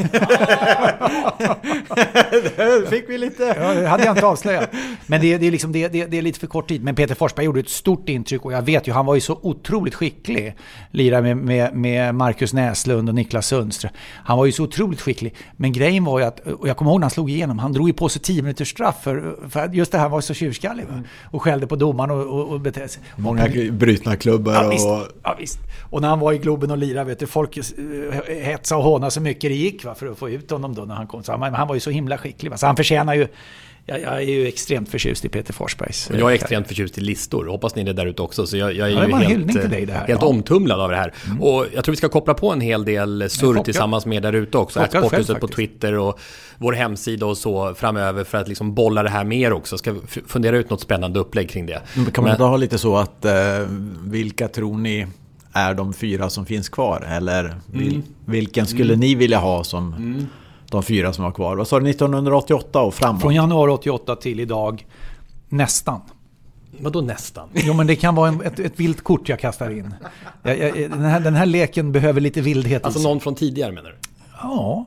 Det fick vi lite... Ja, det hade jag inte avslöjat. Men det, det, är liksom, det, det, det är lite för kort tid. Men Peter Forsberg gjorde ett stort intryck och jag vet ju, han var ju så otroligt skicklig. Lira med, med, med Marcus Näslund och Niklas Sundström. Han var ju så otroligt skicklig. Men grejen var ju att, och jag kommer ihåg när han slog igenom, han drog ju på sig tio minuters straff för, för just det här var så tjurskallig va? Och skällde på domaren och, och, och betedde sig. Många brutna klubbar. Ja, visst, och... ja, visst. Och när han var i Globen och lirade, vet du, folk hetsade och hånade så mycket det gick va, för att få ut honom då när han kom. Så han, han var ju så himla skicklig va? Så han förtjänar ju. Jag, jag är ju extremt förtjust i Peter Forsbergs. Jag är extremt förtjust i listor. Hoppas ni är där ute också. Så jag, jag är ja, ju helt, dig det här, helt ja. omtumlad av det här. Mm. Och jag tror vi ska koppla på en hel del surr ja, tillsammans med där ute också. Sporthuset på Twitter och vår hemsida och så framöver för att liksom bolla det här mer också. Ska fundera ut något spännande upplägg kring det. Men kan man Men, då ha lite så att eh, vilka tror ni är de fyra som finns kvar? Eller vil, mm. vilken skulle mm. ni vilja ha som... Mm. de fyra som var kvar. Vad sa du, nittonhundraåttioåtta och framåt? Från januari åttioåtta till idag nästan. Vadå nästan? Jo, men det kan vara en, ett, ett vilt kort jag kastar in. Jag, jag, den, här, den här leken behöver lite vildhet. Alltså någon från tidigare menar du? Ja.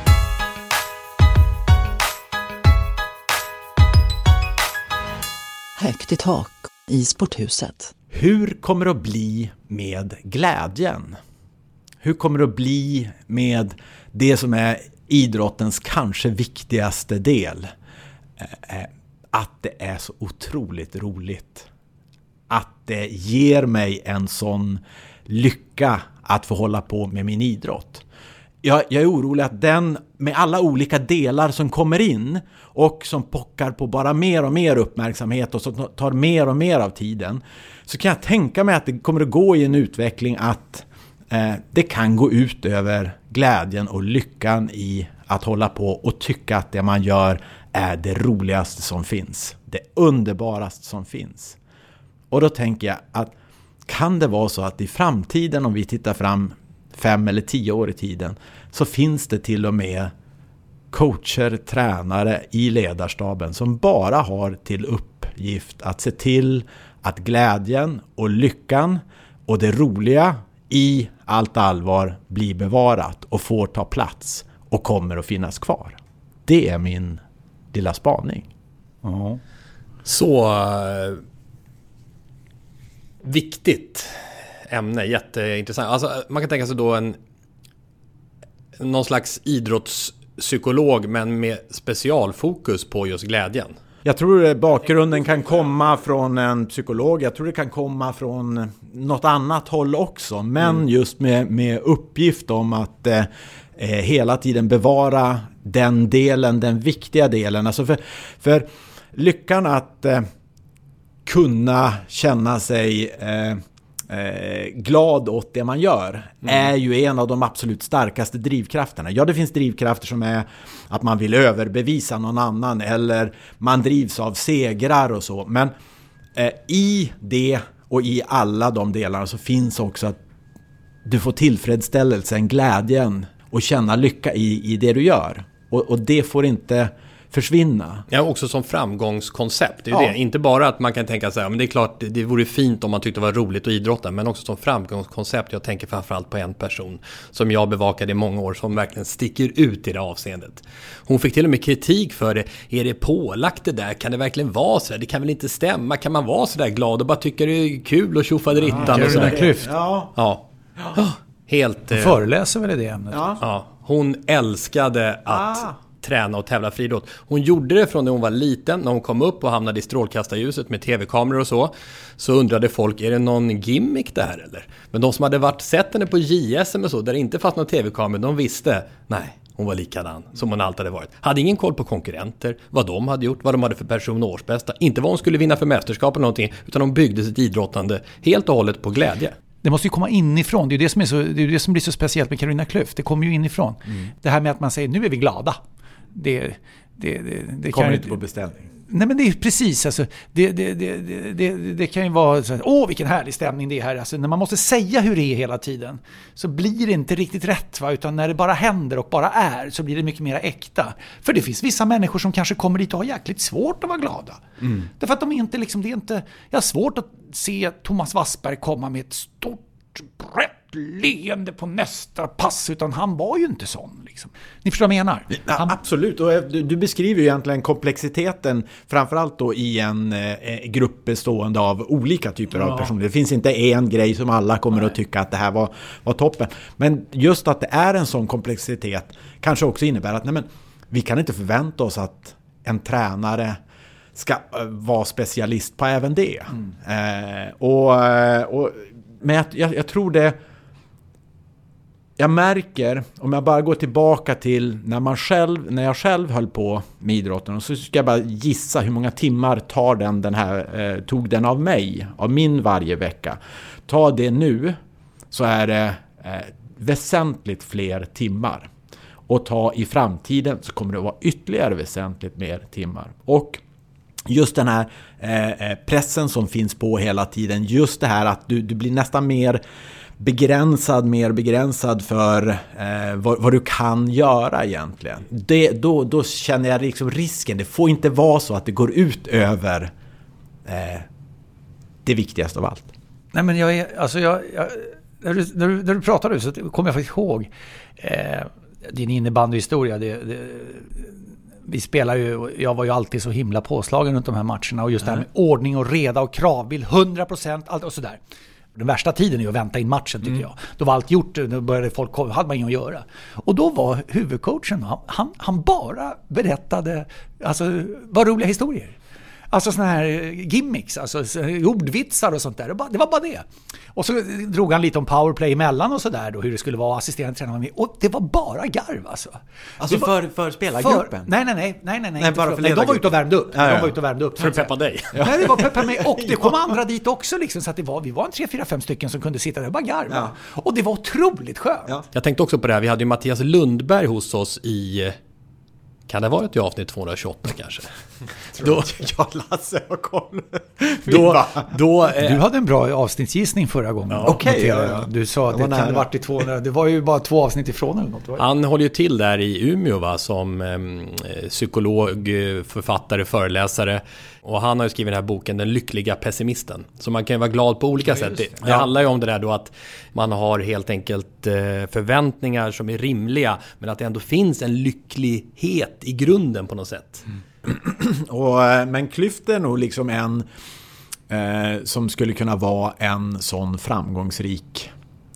Högt i tak i sporthuset. Hur kommer det att bli med glädjen? Hur kommer det att bli med det som är idrottens kanske viktigaste del? Att det är så otroligt roligt. Att det ger mig en sån lycka att få hålla på med min idrott. Jag, jag är orolig att den med alla olika delar som kommer in och som pockar på bara mer och mer uppmärksamhet och som tar mer och mer av tiden, så kan jag tänka mig att det kommer att gå i en utveckling att eh, det kan gå ut över glädjen och lyckan i att hålla på och tycka att det man gör är det roligaste som finns. Det underbaraste som finns. Och då tänker jag att kan det vara så att i framtiden, om vi tittar fram fem eller tio år i tiden, så finns det till och med coacher, tränare i ledarstaben som bara har till uppgift att se till att glädjen och lyckan och det roliga i allt allvar blir bevarat och får ta plats och kommer att finnas kvar. Det är min lilla spaning. Ja. Så uh, viktigt ämne, jätteintressant. Alltså, man kan tänka sig då en någon slags idrottspsykolog men med specialfokus på just glädjen. Jag tror att bakgrunden kan komma från en psykolog. Jag tror det kan komma från något annat håll också. Men mm. just med, med uppgift om att eh, hela tiden bevara den delen, den viktiga delen. Alltså för, för lyckan att eh, kunna känna sig eh, eh, glad åt det man gör mm. är ju en av de absolut starkaste drivkrafterna. Ja, det finns drivkrafter som är att man vill överbevisa någon annan eller man drivs av segrar och så. Men eh, i det och i alla de delarna så finns också att du får tillfredsställelsen, glädjen och känna lycka i, i det du gör. Och, och det får inte försvinna. Ja, också som framgångskoncept. Det är ja. det. Inte bara att man kan tänka så här, men det är klart, det, det vore fint om man tyckte det var roligt att idrotta, men också som framgångskoncept. Jag tänker framförallt på en person som jag bevakade i många år som verkligen sticker ut i det avseendet. Hon fick till och med kritik för det. Är det pålagt det där? Kan det verkligen vara så där? Det kan väl inte stämma? Kan man vara så där glad och bara tycka det är kul och tjofa drittan ja, och sådär? Klyft. Ja. Ja. ja. Helt... Hon föreläser väl i det ämnet? Ja. Ja. Hon älskade att Ah. träna och tävla friidrott. Hon gjorde det från när hon var liten. När hon kom upp och hamnade i strålkastarljuset med tv-kameror och så, så undrade folk, är det någon gimmick där eller? Men de som hade varit sett henne på J S M och så, där det inte fanns någon tv-kameror, de visste, nej, hon var likadan som hon alltid hade varit. Hade ingen koll på konkurrenter, vad de hade gjort, vad de hade för person och årsbästa. Inte vad hon skulle vinna för mästerskap eller någonting, utan de byggde sitt idrottande helt och hållet på glädje. Det måste ju komma inifrån. Det är det som, är så, det är det som blir så speciellt med Carolina Klüft. Det kommer ju inifrån. Mm. Det här med att man säger, nu är vi glada. Det, det, det, det kommer kan inte på beställning. Nej, men det är precis, alltså, det, det, det, det, det kan ju vara så här, åh vilken härlig stämning det är här. Alltså, när man måste säga hur det är hela tiden så blir det inte riktigt rätt, va? Utan när det bara händer och bara är så blir det mycket mer äkta. För det finns vissa människor som kanske kommer dit och har jäkligt svårt att vara glada. Mm. Därför att de är inte liksom, det är inte, jag har svårt att se Thomas Wassberg komma med ett stort brett leende på nästa pass, utan han var ju inte sån liksom. Ni förstår vad jag menar? Ja, han... absolut, och du, du beskriver ju egentligen komplexiteten framförallt då i en eh, grupp bestående av olika typer ja. av personer. Det finns inte en grej som alla kommer Nej. att tycka att det här var, var toppen. Men just att det är en sån komplexitet kanske också innebär att nej, men, vi kan inte förvänta oss att en tränare ska uh, vara specialist på även det. Mm. Eh, och, och, men jag, jag, jag tror det Jag märker, om jag bara går tillbaka till när, man själv, när jag själv höll på med idrotten, och så ska jag bara gissa hur många timmar tar den, den här, eh, tog den av mig, av min varje vecka. Ta det nu så är det eh, väsentligt fler timmar. Och ta i framtiden så kommer det vara ytterligare väsentligt mer timmar. Och just den här eh, pressen som finns på hela tiden, just det här att du, du blir nästan mer begränsad, mer begränsad för eh, vad, vad du kan göra egentligen. Det, då, då känner jag liksom risken. Det får inte vara så att det går ut över eh, det viktigaste av allt. Nej, men jag är, alltså jag, jag när, du, när, du, när du pratade så kommer jag faktiskt ihåg eh, din innebandyhistoria. Det, det, vi spelar ju, jag var ju alltid så himla påslagen runt de här matcherna, och just mm. det här med ordning och reda och kravbild, hundra procent, allt och sådär. Den värsta tiden är att vänta in matchen, tycker mm. jag. Då var allt gjort, då började folk komma, hade man inget att göra. Och då var huvudcoachen, han, han bara berättade alltså, bara roliga historier. Alltså såna här gimmicks, alltså ordvitsar och sånt där. Det var bara det. Och så drog han lite om powerplay emellan och sådär då, hur det skulle vara assisterande tränare med. Och det var bara garv alltså. Alltså var, för, för spelargruppen? För, nej, nej, nej, nej, nej, nej, nej, bara för, för nej, de var ute och värmde upp. Ja, ja. De var ute och värmde upp. För att peppa dig. Ja. Nej, det var peppa mig. Och det kom andra dit också liksom, så att det var, vi var en tre, fyra, fem stycken som kunde sitta där och bara garva. Ja. Och det var otroligt skönt. Ja. Jag tänkte också på det här, vi hade ju Mattias Lundberg hos oss i... Kan det ha varit i avsnitt tvåhundratjugoåtta kanske? Då, jag Lasse och koll. Då, då, eh, du hade en bra avsnittsgissning förra gången. Ja, Okej. Okay, ja, ja. Du sa att det, det kan ha varit i tvåhundra. Det var ju bara två avsnitt ifrån eller något. Han håller ju till där i Umeå, va, som eh, psykolog, författare, föreläsare. Och han har ju skrivit den här boken Den lyckliga pessimisten. Så man kan ju vara glad på olika ja, sätt. Det, det ja. handlar ju om det där då att man har helt enkelt eh, förväntningar som är rimliga, men att det ändå finns en lycklighet i grunden på något sätt. Mm. Och, men Klüft är nog liksom en eh, som skulle kunna vara en sån framgångsrik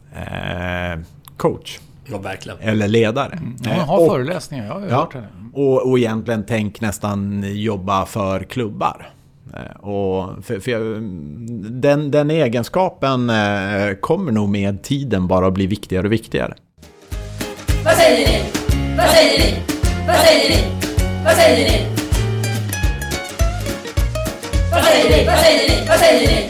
eh, coach. Ja, verkligen. Eller ledare. Mm. Ja, man har och, föreläsningar, jag har ja, hört det. Och, och egentligen tänk nästan jobba för klubbar. Och för, för den, den egenskapen eh, kommer nog med tiden bara att bli viktigare och viktigare. Vad säger ni? Vad säger ni? Vad säger ni? Vad säger ni? Vad säger ni? Vad säger ni? Vad säger ni?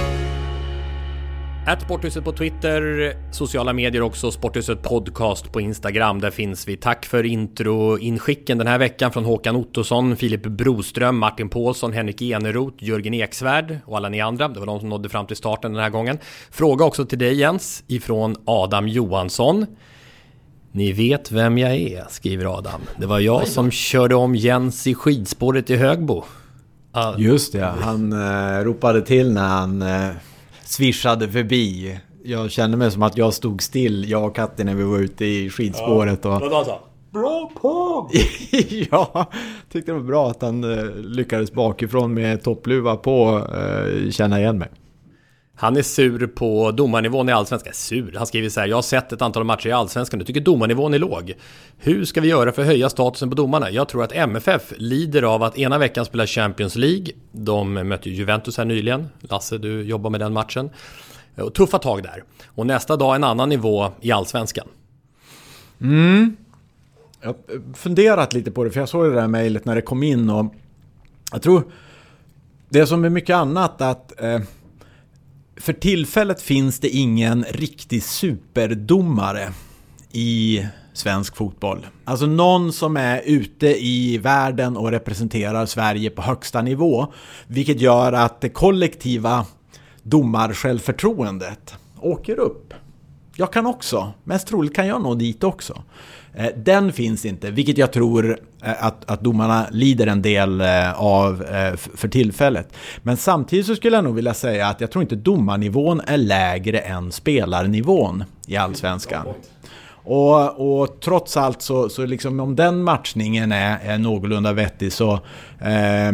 Ät Sporthuset på Twitter, sociala medier också, Sporthuset podcast på Instagram, där finns vi. Tack för intro-inskicken den här veckan från Håkan Ottosson, Filip Broström, Martin Paulsson, Henrik Eneroth, Jörgen Eksvärd och alla ni andra. Det var de som nådde fram till starten den här gången. Fråga också till dig Jens, ifrån Adam Johansson. Ni vet vem jag är, skriver Adam. Det var jag som körde om Jens i skidspåret i Högbo. Uh, Just det, han uh, ropade till när han... Uh... svischade förbi. Jag kände mig som att jag stod still, jag och Katten, när vi var ute i skidspåret. Och... Ja, bra på! Ja, tyckte det var bra att han uh, lyckades bakifrån med toppluva på uh, känna igen mig. Han är sur på domarnivån i Allsvenskan. Sur. Han skriver så här: jag har sett ett antal matcher i Allsvenskan och tycker domarnivån är låg. Hur ska vi göra för att höja statusen på domarna? Jag tror att M F F lider av att ena veckan spelar Champions League. De mötte ju Juventus här nyligen. Lasse, du jobbar med den matchen. Och tuffa tag där. Och nästa dag en annan nivå i Allsvenskan. Mm. Jag har funderat lite på det, för jag såg det där mejlet när det kom in, och jag tror det är som med mycket annat att... Eh, För tillfället finns det ingen riktig superdomare i svensk fotboll. Alltså någon som är ute i världen och representerar Sverige på högsta nivå. Vilket gör att det kollektiva domarsjälvförtroendet åker upp. Jag kan också. Mest troligt kan jag nå dit också. Den finns inte, vilket jag tror att, att domarna lider en del av för tillfället. Men samtidigt så skulle jag nog vilja säga att jag tror inte domarnivån är lägre än spelarnivån i Allsvenskan. Och, och trots allt så, så liksom om den matchningen är, är någorlunda vettig så, eh,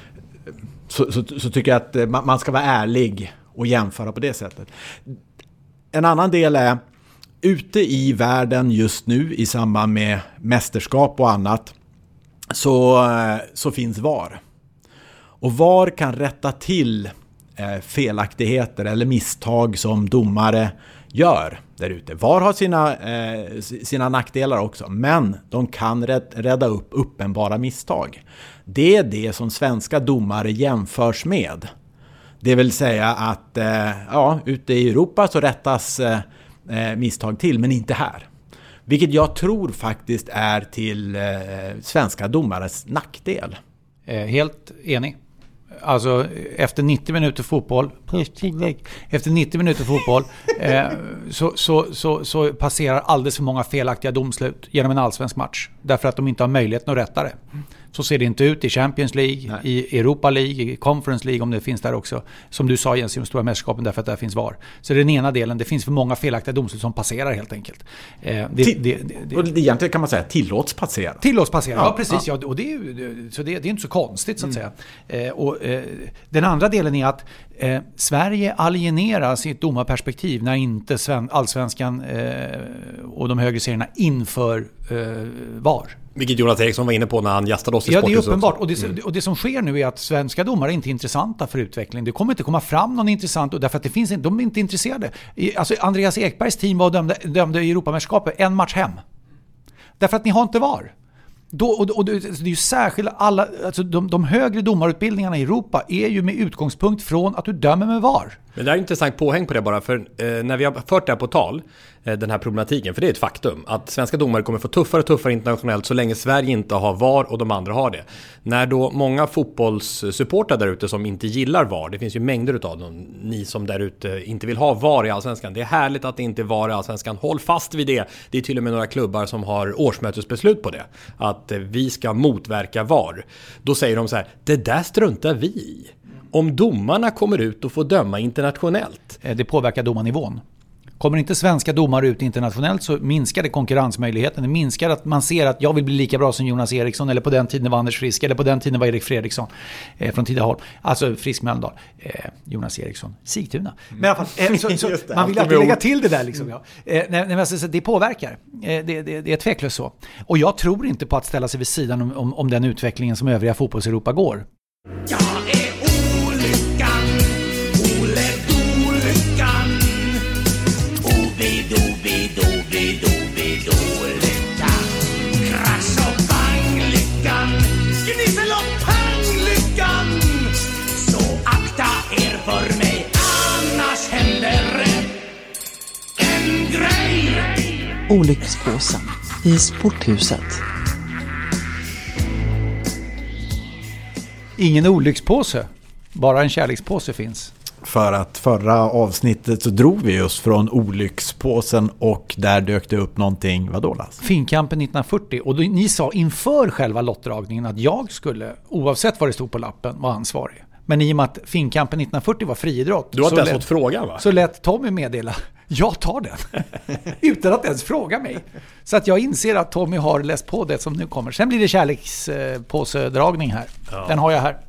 så, så, så tycker jag att man, man ska vara ärlig och jämföra på det sättet. En annan del är ute i världen just nu i samband med mästerskap och annat så, så finns V A R. Och V A R kan rätta till eh, felaktigheter eller misstag som domare gör där ute. V A R har sina, eh, sina nackdelar också, men de kan rädda upp uppenbara misstag. Det är det som svenska domare jämförs med. Det vill säga att eh, ja, ute i Europa så rättas eh, misstag till, men inte här. Vilket jag tror faktiskt är till eh, svenska domares nackdel. Eh, helt enig. Alltså efter nittio minuter fotboll efter nittio minuter fotboll eh, så, så, så, så passerar alldeles för många felaktiga domslut genom en allsvensk match. Därför att de inte har möjlighet att rätta det. Så ser det inte ut i Champions League, Nej. i Europa League, i Conference League om det finns där också. Som du sa Jens i de stora mästerskapen därför att där finns V A R. Så det är den ena delen, det finns för många felaktiga domslut som passerar helt enkelt. Eh, det, Till, det, det, det, och egentligen kan man säga tillåts passera. Tillåts passera, ja, ja precis. Ja. Ja, och det är, så det, det är inte så konstigt så att mm. säga. Eh, och, eh, den andra delen är att eh, Sverige alienerar sitt domarperspektiv när inte Sven, allsvenskan eh, och de högre serierna inför eh, V A R. Vilket Jonas Eriksson var inne på när han gästade oss i Ja, Sporthuset. det är uppenbart. Och det, mm. och det som sker nu är att svenska domare är inte intressanta för utveckling. Det kommer inte komma fram någon intressant, och därför att det finns, de är inte intresserade. Alltså Andreas Ekbergs team var och dömde, dömde i Europamästerskapet en match hem. Därför att ni har inte V A R. Då, och, och det är ju särskilt alla, alltså de, de högre domarutbildningarna i Europa är ju med utgångspunkt från att du dömer med V A R. Men det är intressant påhäng på det bara, för eh, när vi har fört det här på tal, eh, den här problematiken, för det är ett faktum att svenska domare kommer få tuffare och tuffare internationellt så länge Sverige inte har V A R och de andra har det. När då många fotbollssupportrar där ute som inte gillar V A R, det finns ju mängder utav dem, ni som där ute inte vill ha V A R i Allsvenskan, det är härligt att det inte är V A R i Allsvenskan, håll fast vid det. Det är till och med några klubbar som har årsmötesbeslut på det, att eh, vi ska motverka V A R. Då säger de så här, det där struntar vi i. Om domarna kommer ut och får döma internationellt. Det påverkar domarnivån. Kommer inte svenska domare ut internationellt så minskar det konkurrensmöjligheten. Det minskar att man ser att jag vill bli lika bra som Jonas Eriksson, eller på den tiden var Anders Frisk, eller på den tiden var Erik Fredriksson eh, från Tidaholm. Alltså Frisk Mölndal. Eh, Jonas Eriksson, Sigtuna. Men i alla fall, eh, så, så, man vill alltid lägga till det där liksom. Ja. Eh, nej, nej, alltså, det påverkar. Eh, det, det, det är tveklöst så. Och jag tror inte på att ställa sig vid sidan om, om, om den utvecklingen som övriga fotbolls-Europa går. Jag är olyckan, Ole Dolyckan. Obi-dobi-dobi-dobi-dolyckan. Krasch och bang-lyckan. Gnissel och pang-lyckan. Så akta er för mig, annars händer en grej. Olyckspåsen i Sporthuset. Ingen olyckspåse, bara en kärlekspåse finns. För att förra avsnittet så drog vi just från olyckspåsen och där dök det upp någonting, vad då Lass? Finnkampen nittonhundrafyrtio, och då, ni sa inför själva lottdragningen att jag skulle, oavsett vad det stod på lappen, vara ansvarig. Men i och med att Finnkampen nittonhundrafyrtio var friidrott, du har inte ens fått frågan, va? Så lät Tommy meddela, jag tar den. Utan att ens fråga mig. Så att jag inser att Tommy har läst på det som nu kommer. Sen blir det kärlekspåsedragning här. Ja. Den har jag här.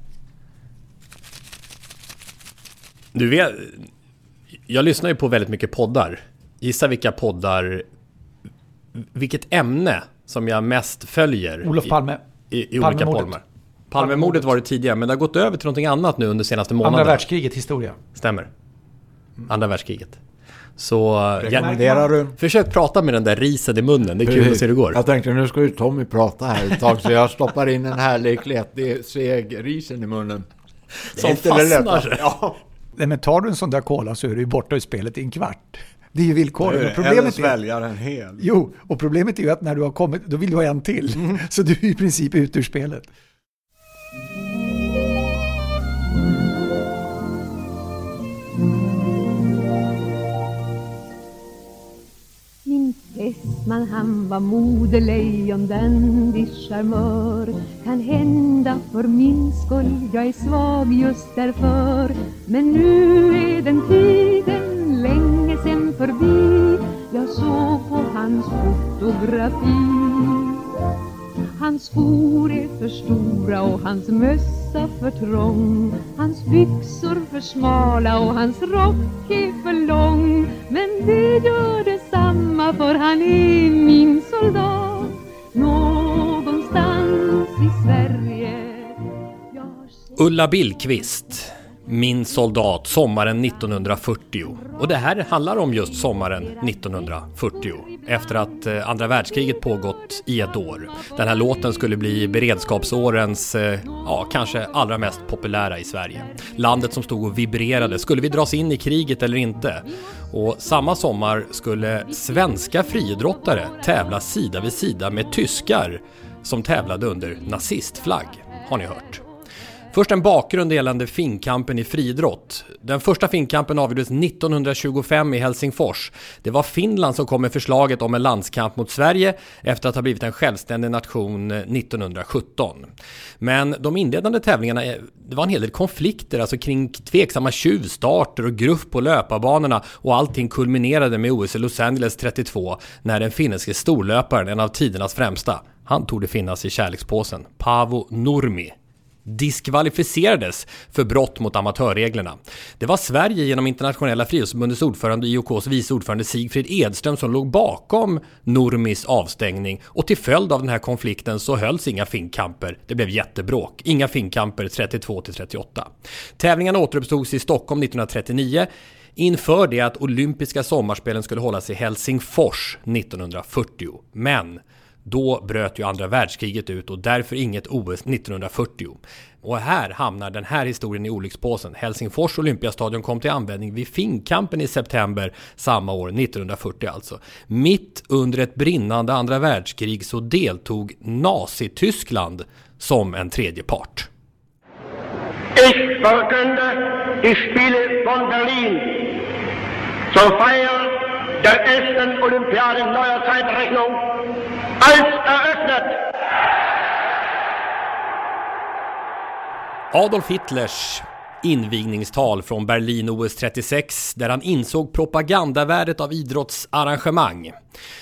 Du vet, jag lyssnar ju på väldigt mycket poddar. Gissa vilka poddar, vilket ämne som jag mest följer. Olof Palme. I, i, i olika poddar. Palmemordet var det tidigare, men det har gått över till någonting annat nu under senaste månaden. Andra världskriget historia. Stämmer. Andra världskriget. Så rekommenderar du? Försök prata med den där risen i munnen. Det är kul att se hur det går. Jag tänkte nu ska ju Tommy prata här ett tag, så jag stoppar in en härlig kletig seg risen i munnen. Som fastnar. Ja. Nej, men tar du en sån där cola så är du ju borta ur spelet i en kvart. Det är ju villkoret. Eller och problemet sväljer en hel. Jo, och problemet är ju att när du har kommit, då vill du ha en till. Mm. Så du är i princip ut ur spelet. Min fästman, han var modelejon, dandig charmör. Kan hända för min skull, jag är svag just därför. Men nu är den tiden länge sen förbi. Jag såg på hans fotografi. Hans skor är för stora och hans mössa för trång. Hans byxor för smala och hans rock är för lång. Men det gör detsamma, för han är min soldat. Någonstans i Sverige. Ulla Billqvist, Min soldat, sommaren nittonhundrafyrtio. Och det här handlar om just sommaren nittonhundrafyrtio. Efter att eh, andra världskriget pågått i ett år. Den här låten skulle bli beredskapsårens, eh, ja, kanske allra mest populära i Sverige. Landet som stod och vibrerade. Skulle vi dras in i kriget eller inte? Och samma sommar skulle svenska friidrottare tävla sida vid sida med tyskar som tävlade under nazistflagg. Har ni hört? Först en bakgrund gällande finkampen i friidrott. Den första finkampen avgjordes nittonhundratjugofem i Helsingfors. Det var Finland som kom med förslaget om en landskamp mot Sverige efter att ha blivit en självständig nation nittonhundrasjutton. Men de inledande tävlingarna, det var en hel del konflikter, alltså kring tveksamma tjuvstarter och gruff på löparbanorna, och allting kulminerade med O S i Los Angeles trettiotvå när den finländske storlöparen, en av tidernas främsta, han tog det finnas i kärlekspåsen, Paavo Nurmi, diskvalificerades för brott mot amatörreglerna. Det var Sverige genom Internationella friidrottsförbundets ordförande I O K:s vice ordförande Sigfrid Edström som låg bakom Nurmis avstängning, och till följd av den här konflikten så hölls inga finkamper. Det blev jättebråk. Inga finkamper trettiotvå till trettioåtta. Tävlingarna återuppstods i Stockholm nittonhundratrettionio inför det att olympiska sommarspelen skulle hållas i Helsingfors nittonhundrafyrtio. Men då bröt ju andra världskriget ut och därför inget O S nittonhundrafyrtio. Och här hamnar den här historien i olyckspåsen. Helsingfors Olympiastadion kom till användning vid finkampen i september samma år, nittonhundrafyrtio alltså. Mitt under ett brinnande andra världskrig så deltog Nazityskland som en tredje part. Ich verkünde die Spiele von Berlin zur Feier der ersten Olympiade neuer Zeitrechnung als eröffnet. Adolf Hitlers invigningstal från Berlin O S trettiosex, där han insåg propagandavärdet av idrottsarrangemang.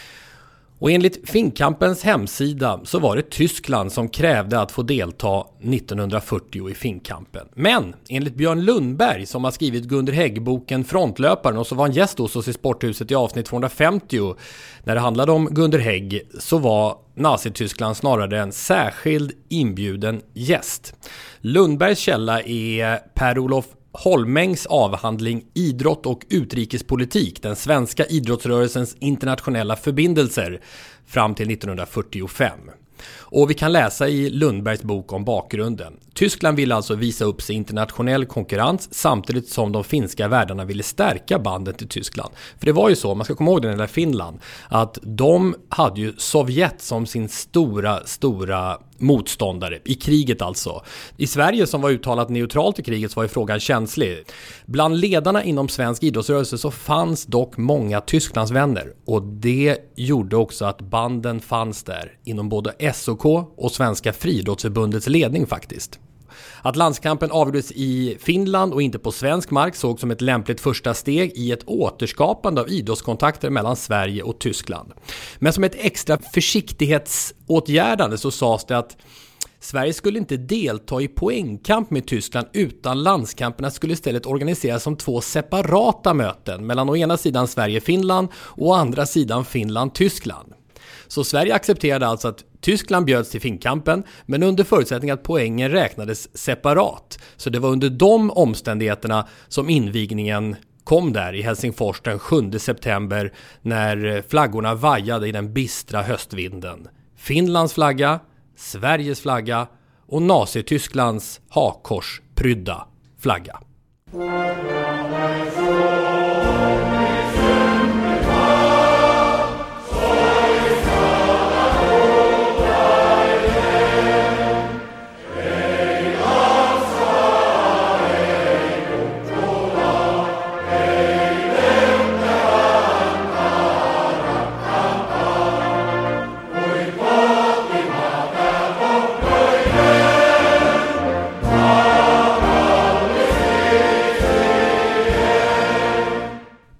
Och enligt finkampens hemsida så var det Tyskland som krävde att få delta nittonhundrafyrtio i finkampen. Men enligt Björn Lundberg, som har skrivit Gunder Hägg-boken Frontlöparen och så var en gäst hos oss i Sporthuset i avsnitt tvåhundrafemtio, när det handlade om Gunder Hägg, så var Nazityskland snarare en särskild inbjuden gäst. Lundbergs källa är Per-Olof Holmängs avhandling Idrott och utrikespolitik, den svenska idrottsrörelsens internationella förbindelser fram till nittonhundrafyrtiofem. Och vi kan läsa i Lundbergs bok om bakgrunden. Tyskland ville alltså visa upp sig internationell konkurrens samtidigt som de finska värdarna ville stärka banden till Tyskland. För det var ju så, man ska komma ihåg det när det gäller Finland, att de hade ju Sovjet som sin stora, stora motståndare i kriget alltså. I Sverige, som var uttalat neutralt i kriget, så var ju frågan känslig. Bland ledarna inom svensk idrottsrörelse så fanns dock många Tysklandsvänner, och det gjorde också att banden fanns där inom både S O K och Svenska friidrottsförbundets ledning faktiskt. Att landskampen avgjordes i Finland och inte på svensk mark såg som ett lämpligt första steg i ett återskapande av idrottskontakter mellan Sverige och Tyskland. Men som ett extra försiktighetsåtgärdande så sades det att Sverige skulle inte delta i poängkamp med Tyskland, utan landskamperna skulle istället organiseras som två separata möten mellan å ena sidan Sverige-Finland och å andra sidan Finland-Tyskland. Så Sverige accepterade alltså att Tyskland bjöds till finkampen, men under förutsättning att poängen räknades separat. Så det var under de omständigheterna som invigningen kom där i Helsingfors den sjunde september, när flaggorna vajade i den bistra höstvinden. Finlands flagga, Sveriges flagga och Nazitysklands hakkorsprydda flagga.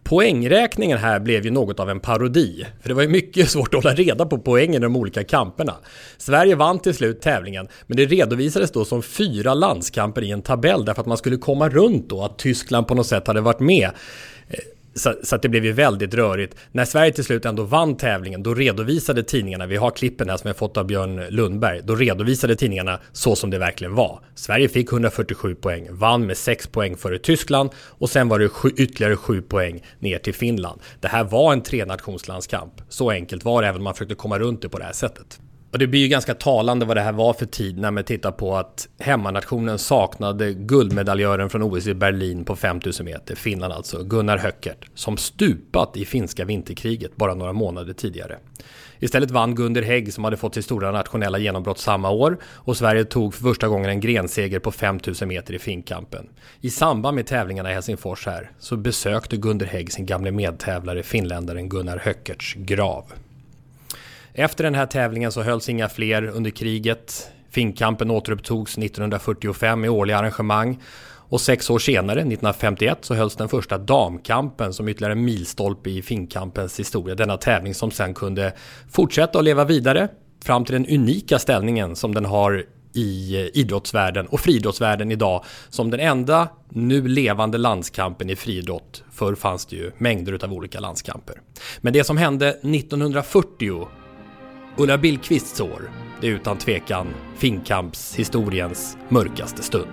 Poängräkningen här blev ju något av en parodi, för det var ju mycket svårt att hålla reda på poängen i de olika kamperna. Sverige vann till slut tävlingen, men det redovisades då som fyra landskamper i en tabell därför att man skulle komma runt då att Tyskland på något sätt hade varit med. Så, så att det blev ju väldigt rörigt. När Sverige till slut ändå vann tävlingen, då redovisade tidningarna, vi har klippen här som jag fått av Björn Lundberg, då redovisade tidningarna så som det verkligen var. Sverige fick hundrafyrtiosju poäng, vann med sex poäng före Tyskland och sen var det sju, ytterligare sju poäng ner till Finland. Det här var en trenationslandskamp. Så enkelt var det, även om man försökte komma runt det på det här sättet. Och det blir ju ganska talande vad det här var för tid när man tittar på att hemmanationen saknade guldmedaljören från O S i Berlin på femtusen meter, Finland alltså, Gunnar Höckert, som stupat i finska vinterkriget bara några månader tidigare. Istället vann Gunder Hägg som hade fått sitt stora nationella genombrott samma år och Sverige tog för första gången en grenseger på femtusen meter i finkampen. I samband med tävlingarna i Helsingfors här så besökte Gunder Hägg sin gamle medtävlare finländaren Gunnar Höckerts grav. Efter den här tävlingen så hölls inga fler under kriget. Finkampen återupptogs nittonhundrafyrtiofem i årliga arrangemang. Och sex år senare, nittonhundrafemtioett, så hölls den första damkampen som ytterligare en milstolpe i finkampens historia. Denna tävling som sen kunde fortsätta att leva vidare fram till den unika ställningen som den har i idrottsvärlden och friidrottsvärlden idag som den enda nu levande landskampen i friidrott. Förr fanns det ju mängder av olika landskamper. Men det som hände nittonhundrafyrtio, Ulla Billqvists år, det är utan tvekan finkampshistoriens mörkaste stund.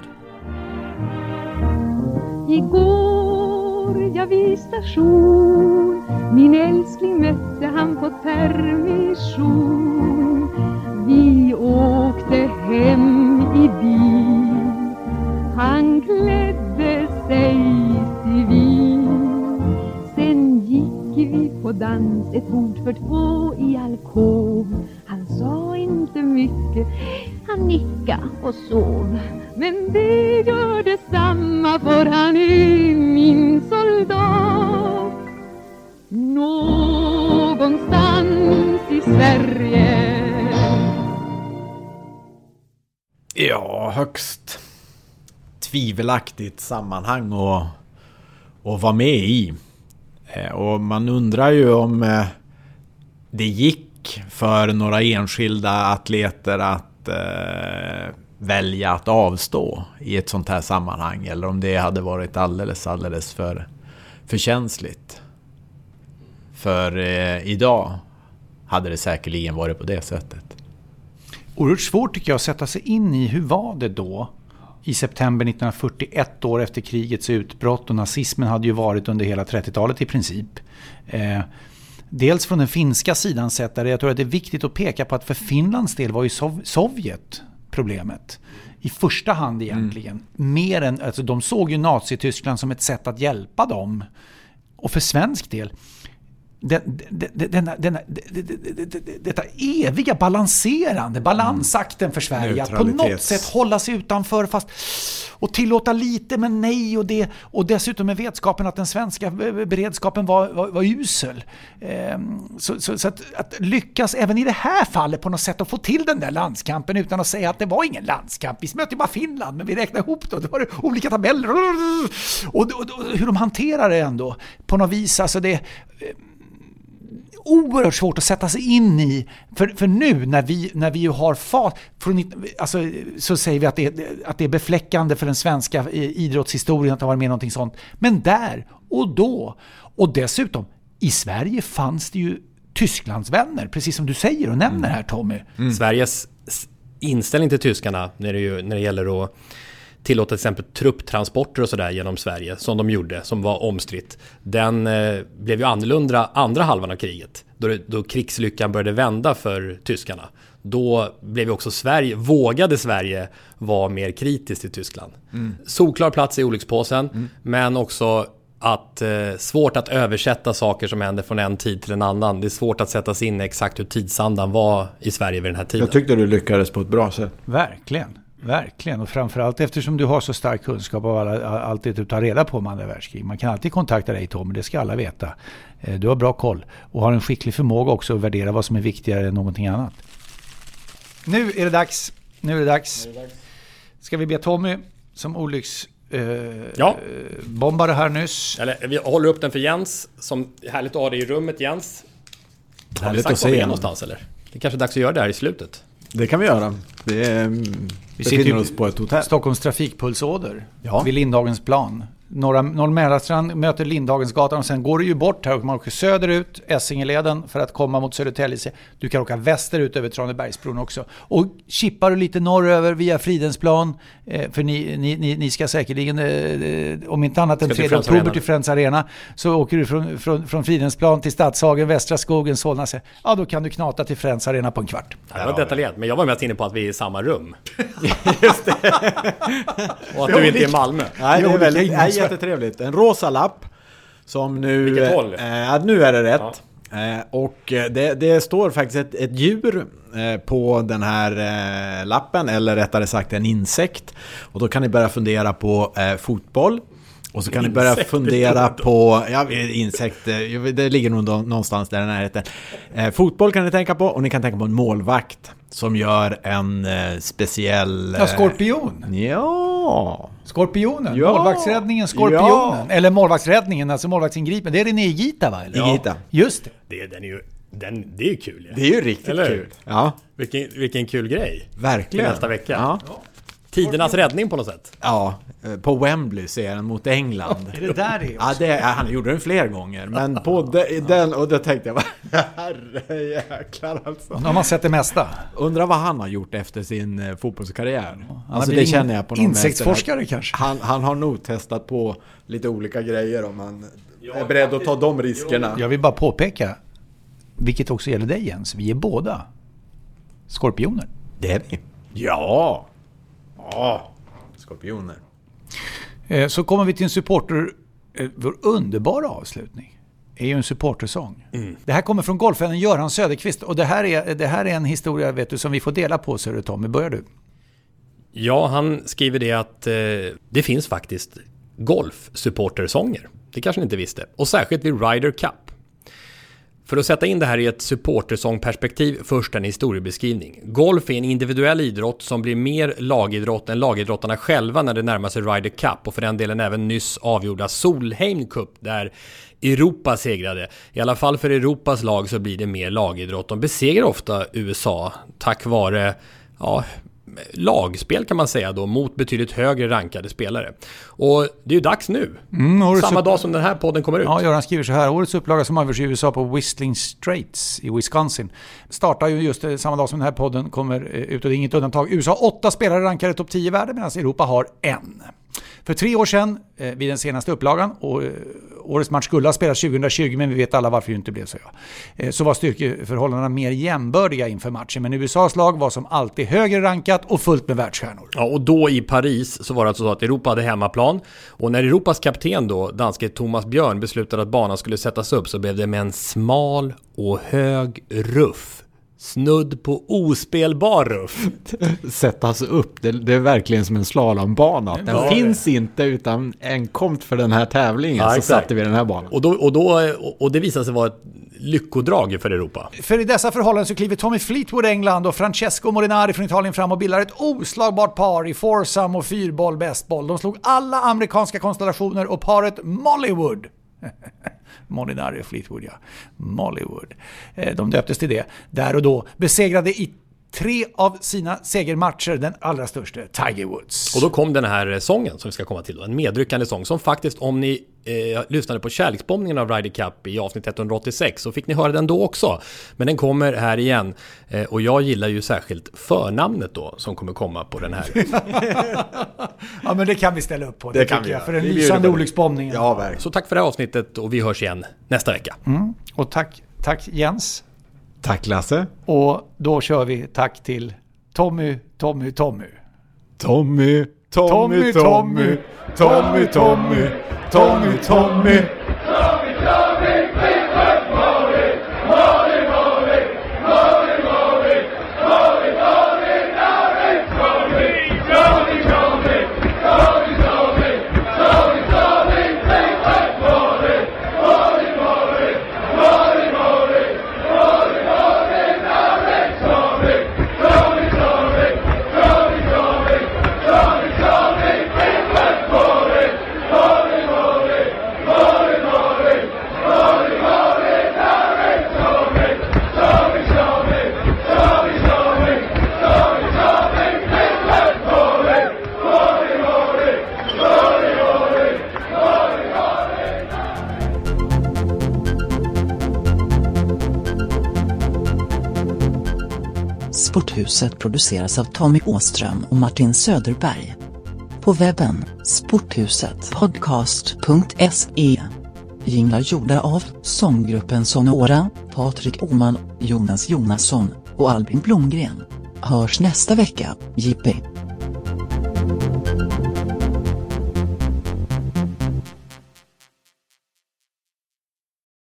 Igår jag vid station, min älskling mötte han på permission. Vi åkte hem i bil, han klädde sig civil. Sen gick vi på dans, ett bord för två i alkov. Han sa inte mycket, han nickade och sov. Men det gör detsamma för han är min soldat. Någonstans i Sverige. Ja, högst tvivelaktigt sammanhang och, och vara med i. Och man undrar ju om det gick för några enskilda atleter att eh, välja att avstå i ett sånt här sammanhang, eller om det hade varit alldeles, alldeles för, för känsligt. För eh, idag hade det säkerligen varit på det sättet. Oerhört svårt tycker jag att sätta sig in i hur var det då i september nittonhundrafyrtioett, år efter krigets utbrott, och nazismen hade ju varit under hela trettiotalet i princip. Eh, dels från den finska sidan sett, där jag tror att det är viktigt att peka på att för Finlands del var ju Sov- Sovjet problemet i första hand egentligen. Mm. Mer än, alltså de såg ju Nazityskland som ett sätt att hjälpa dem. Och för svensk del, Den, den, den, den, detta eviga balanserande, balansakten för Sverige, att på något sätt hålla sig utanför fast och tillåta lite men nej, och det, och dessutom med vetskapen att den svenska beredskapen var, var, var usel. Ehm, så så, så att, att lyckas även i det här fallet på något sätt att få till den där landskampen utan att säga att det var ingen landskamp. Vi mötte ju bara Finland, men vi räknade ihop då. Det var olika tabeller och, och, och, och hur de hanterar det ändå på något vis. Alltså det oerhört svårt att sätta sig in i, för, för nu när vi, när vi ju har fat från, alltså, så säger vi att det, är, att det är befläckande för den svenska idrottshistorien att det var med någonting sånt, men där och då, och dessutom i Sverige fanns det ju Tysklands vänner, precis som du säger och nämner här, Tommy. Mm. Sveriges inställning till tyskarna när det, ju, när det gäller att tillåta till exempel trupptransporter och sådär genom Sverige, som de gjorde, som var omstritt. Den eh, blev ju annorlunda andra halvan av kriget, då, då krigslyckan började vända för tyskarna. Då blev också Sverige, vågade Sverige vara mer kritiskt till Tyskland. Mm. Solklar plats i olyckspåsen, mm. men också att eh, svårt att översätta saker som händer från en tid till en annan. Det är svårt att sätta sig in exakt hur tidsandan var i Sverige vid den här tiden. Jag tyckte du lyckades på ett bra sätt. Verkligen. Verkligen, och framförallt eftersom du har så stark kunskap av alla, allt det du tar reda på om andra världskrig. Man kan alltid kontakta dig, Tom, det ska alla veta. Du har bra koll och har en skicklig förmåga också att värdera vad som är viktigare än någonting annat. Nu är det dags. Nu är det dags. Nu är det dags. Ska vi be Tommy som olycks eh, ja. bombade här nyss. Eller, vi håller upp den för Jens. Som, härligt att ha det i rummet, Jens. Har vi sagt att se någonstans, eller? Det är kanske dags att göra det här i slutet. Det kan vi göra. Det är, vi sitter oss på ett hotell. Stockholms trafikpulsåder. Ja. Vid Lindhagens plan. Norra, Norr Mälarstrand möter Lindhagensgatan och sen går du ju bort här och man åker söderut, Essingeleden, för att komma mot Södertälje. Du kan åka västerut över Tranebergsbron också. Och chippar du lite norröver via Fridhemsplan, eh, för ni, ni, ni, ni ska säkerligen, eh, om inte annat den tredje oktober till Friends Arena, så åker du från, från, från Fridhemsplan till Stadshagen, Västra Skogen, Solna. Ja, då kan du knata till Friends Arena på en kvart. Det var detaljerat, men jag var mest inne på att vi är i samma rum. Just det. Och att du inte är i Malmö. Nej, det är väldigt... jättetrevligt. En rosa lapp som nu... Vilket håll? Eh, nu är det rätt. Ja. Eh, och det, det står faktiskt ett, ett djur eh, på den här eh, lappen, eller rättare sagt en insekt. Och då kan ni börja fundera på eh, fotboll. Och så kan ni börja fundera på... Ja, insekt, det ligger nog någonstans där i närheten. Eh, fotboll kan ni tänka på, och ni kan tänka på en målvakt som gör en eh, speciell... Ja, skorpion. Ja... Skorpionen, ja. målvaktsräddningen, skorpionen. Ja. Eller målvaktsräddningen, alltså målvaktsingripen. Det är René Igita, va? Eller? Igita. Just det. Det, den är ju, den, det är ju kul. Ja. Det är ju riktigt Eller? kul. Ja. Vilken, vilken kul grej. Verkligen. Till nästa vecka. Ja. Tidernas räddning på något sätt. Ja, på Wembley ser han mot England. Är det där det också? Ja, det, han gjorde den fler gånger. Men på de, den, och då tänkte jag bara, herre jäklar alltså. Och då har man sett det mesta. Undrar vad han har gjort efter sin eh, fotbollskarriär. Han alltså det känner jag på någon insektsforskare kanske. Han, han har nog testat på lite olika grejer om han är beredd att ta de riskerna. Jag vill bara påpeka, vilket också gäller dig Jens, vi är båda skorpioner. Det är vi. Ja. Ja, skorpioner. Så kommer vi till en supporter, vår underbara avslutning är ju en supportersång. Mm. Det här kommer från golfvännen Göran Söderqvist, och det här är, det här är en historia, vet du, som vi får dela på, så Tommy, börjar du? Ja, han skriver det att eh, det finns faktiskt golfsupportersånger. Det kanske ni inte visste. Och särskilt vid Ryder Cup. För att sätta in det här i ett supportersångperspektiv, först en historiebeskrivning. Golf är en individuell idrott som blir mer lagidrott än lagidrottarna själva när det närmar sig Ryder Cup, och för den delen även nyss avgjorda Solheim Cup där Europa segrade. I alla fall för Europas lag så blir det mer lagidrott. De besegrar ofta U S A tack vare... ja, lagspel kan man säga då, mot betydligt högre rankade spelare. Och det är ju dags nu. Mm, samma upp... dag som den här podden kommer ut. Ja, Göran skriver så här: årets upplaga som avgörs i U S A på Whistling Straits i Wisconsin startar ju just samma dag som den här podden kommer ut, och det är inget undantag. U S A har åtta spelare rankade topp tio i världen, medan Europa har en. För tre år sedan, eh, vid den senaste upplagan, och eh, årets match skulle ha spelats tjugohundratjugo, men vi vet alla varför det inte blev så. Ja. Eh, så var styrkeförhållandena mer jämbördiga inför matchen, men U S A:s lag var som alltid högre rankat och fullt med världsstjärnor. Ja, och då i Paris så var det alltså så att Europa hade hemmaplan, och när Europas kapten då, danske Thomas Björn, beslutade att banan skulle sättas upp, så blev det med en smal och hög ruff. Snudd på ospelbar ruff. Sättas upp. Det, det är verkligen som en slalombana. Den ja, finns det. inte utan enkomt för den här tävlingen, ja, så exakt. Satte vi den här banan. Och, då, och, då, och det visade sig vara ett lyckodrag för Europa. För i dessa förhållanden så kliver Tommy Fleetwood England och Francesco Molinari från Italien fram och bildar ett oslagbart par i foursome och fyrboll bästboll. De slog alla amerikanska konstellationer, och paret Mollywood Molinari och Fleetwood, ja. Mollywood. De döptes till det där och då. Besegrade i tre av sina segermatcher den allra största, Tiger Woods. Och då kom den här sången som vi ska komma till då. En medryckande sång som faktiskt, om ni eh, lyssnade på kärleksbombningen av Ryder Cup i avsnitt etthundraåttiosex, så fick ni höra den då också. Men den kommer här igen. Eh, och jag gillar ju särskilt förnamnet då som kommer komma på den här. Ja, men det kan vi ställa upp på. Det, det kan vi jag, för den lysande olycksbombningen. Ja, verkligen. Så tack för det här avsnittet, och vi hörs igen nästa vecka. Mm. Och tack, tack Jens. Tack Lasse. Och då kör vi tack till Tommy, Tommy, Tommy. Tommy, Tommy, Tommy, Tommy, Tommy, Tommy, Tommy, Tommy. Tommy, Sporthuset produceras av Tommy Åström och Martin Söderberg. På webben sporthuset podcast punkt se. Jinglar gjorda av sånggruppen Sonora, Patrik Oman, Jonas Jonasson och Albin Blomgren. Hörs nästa vecka, J P.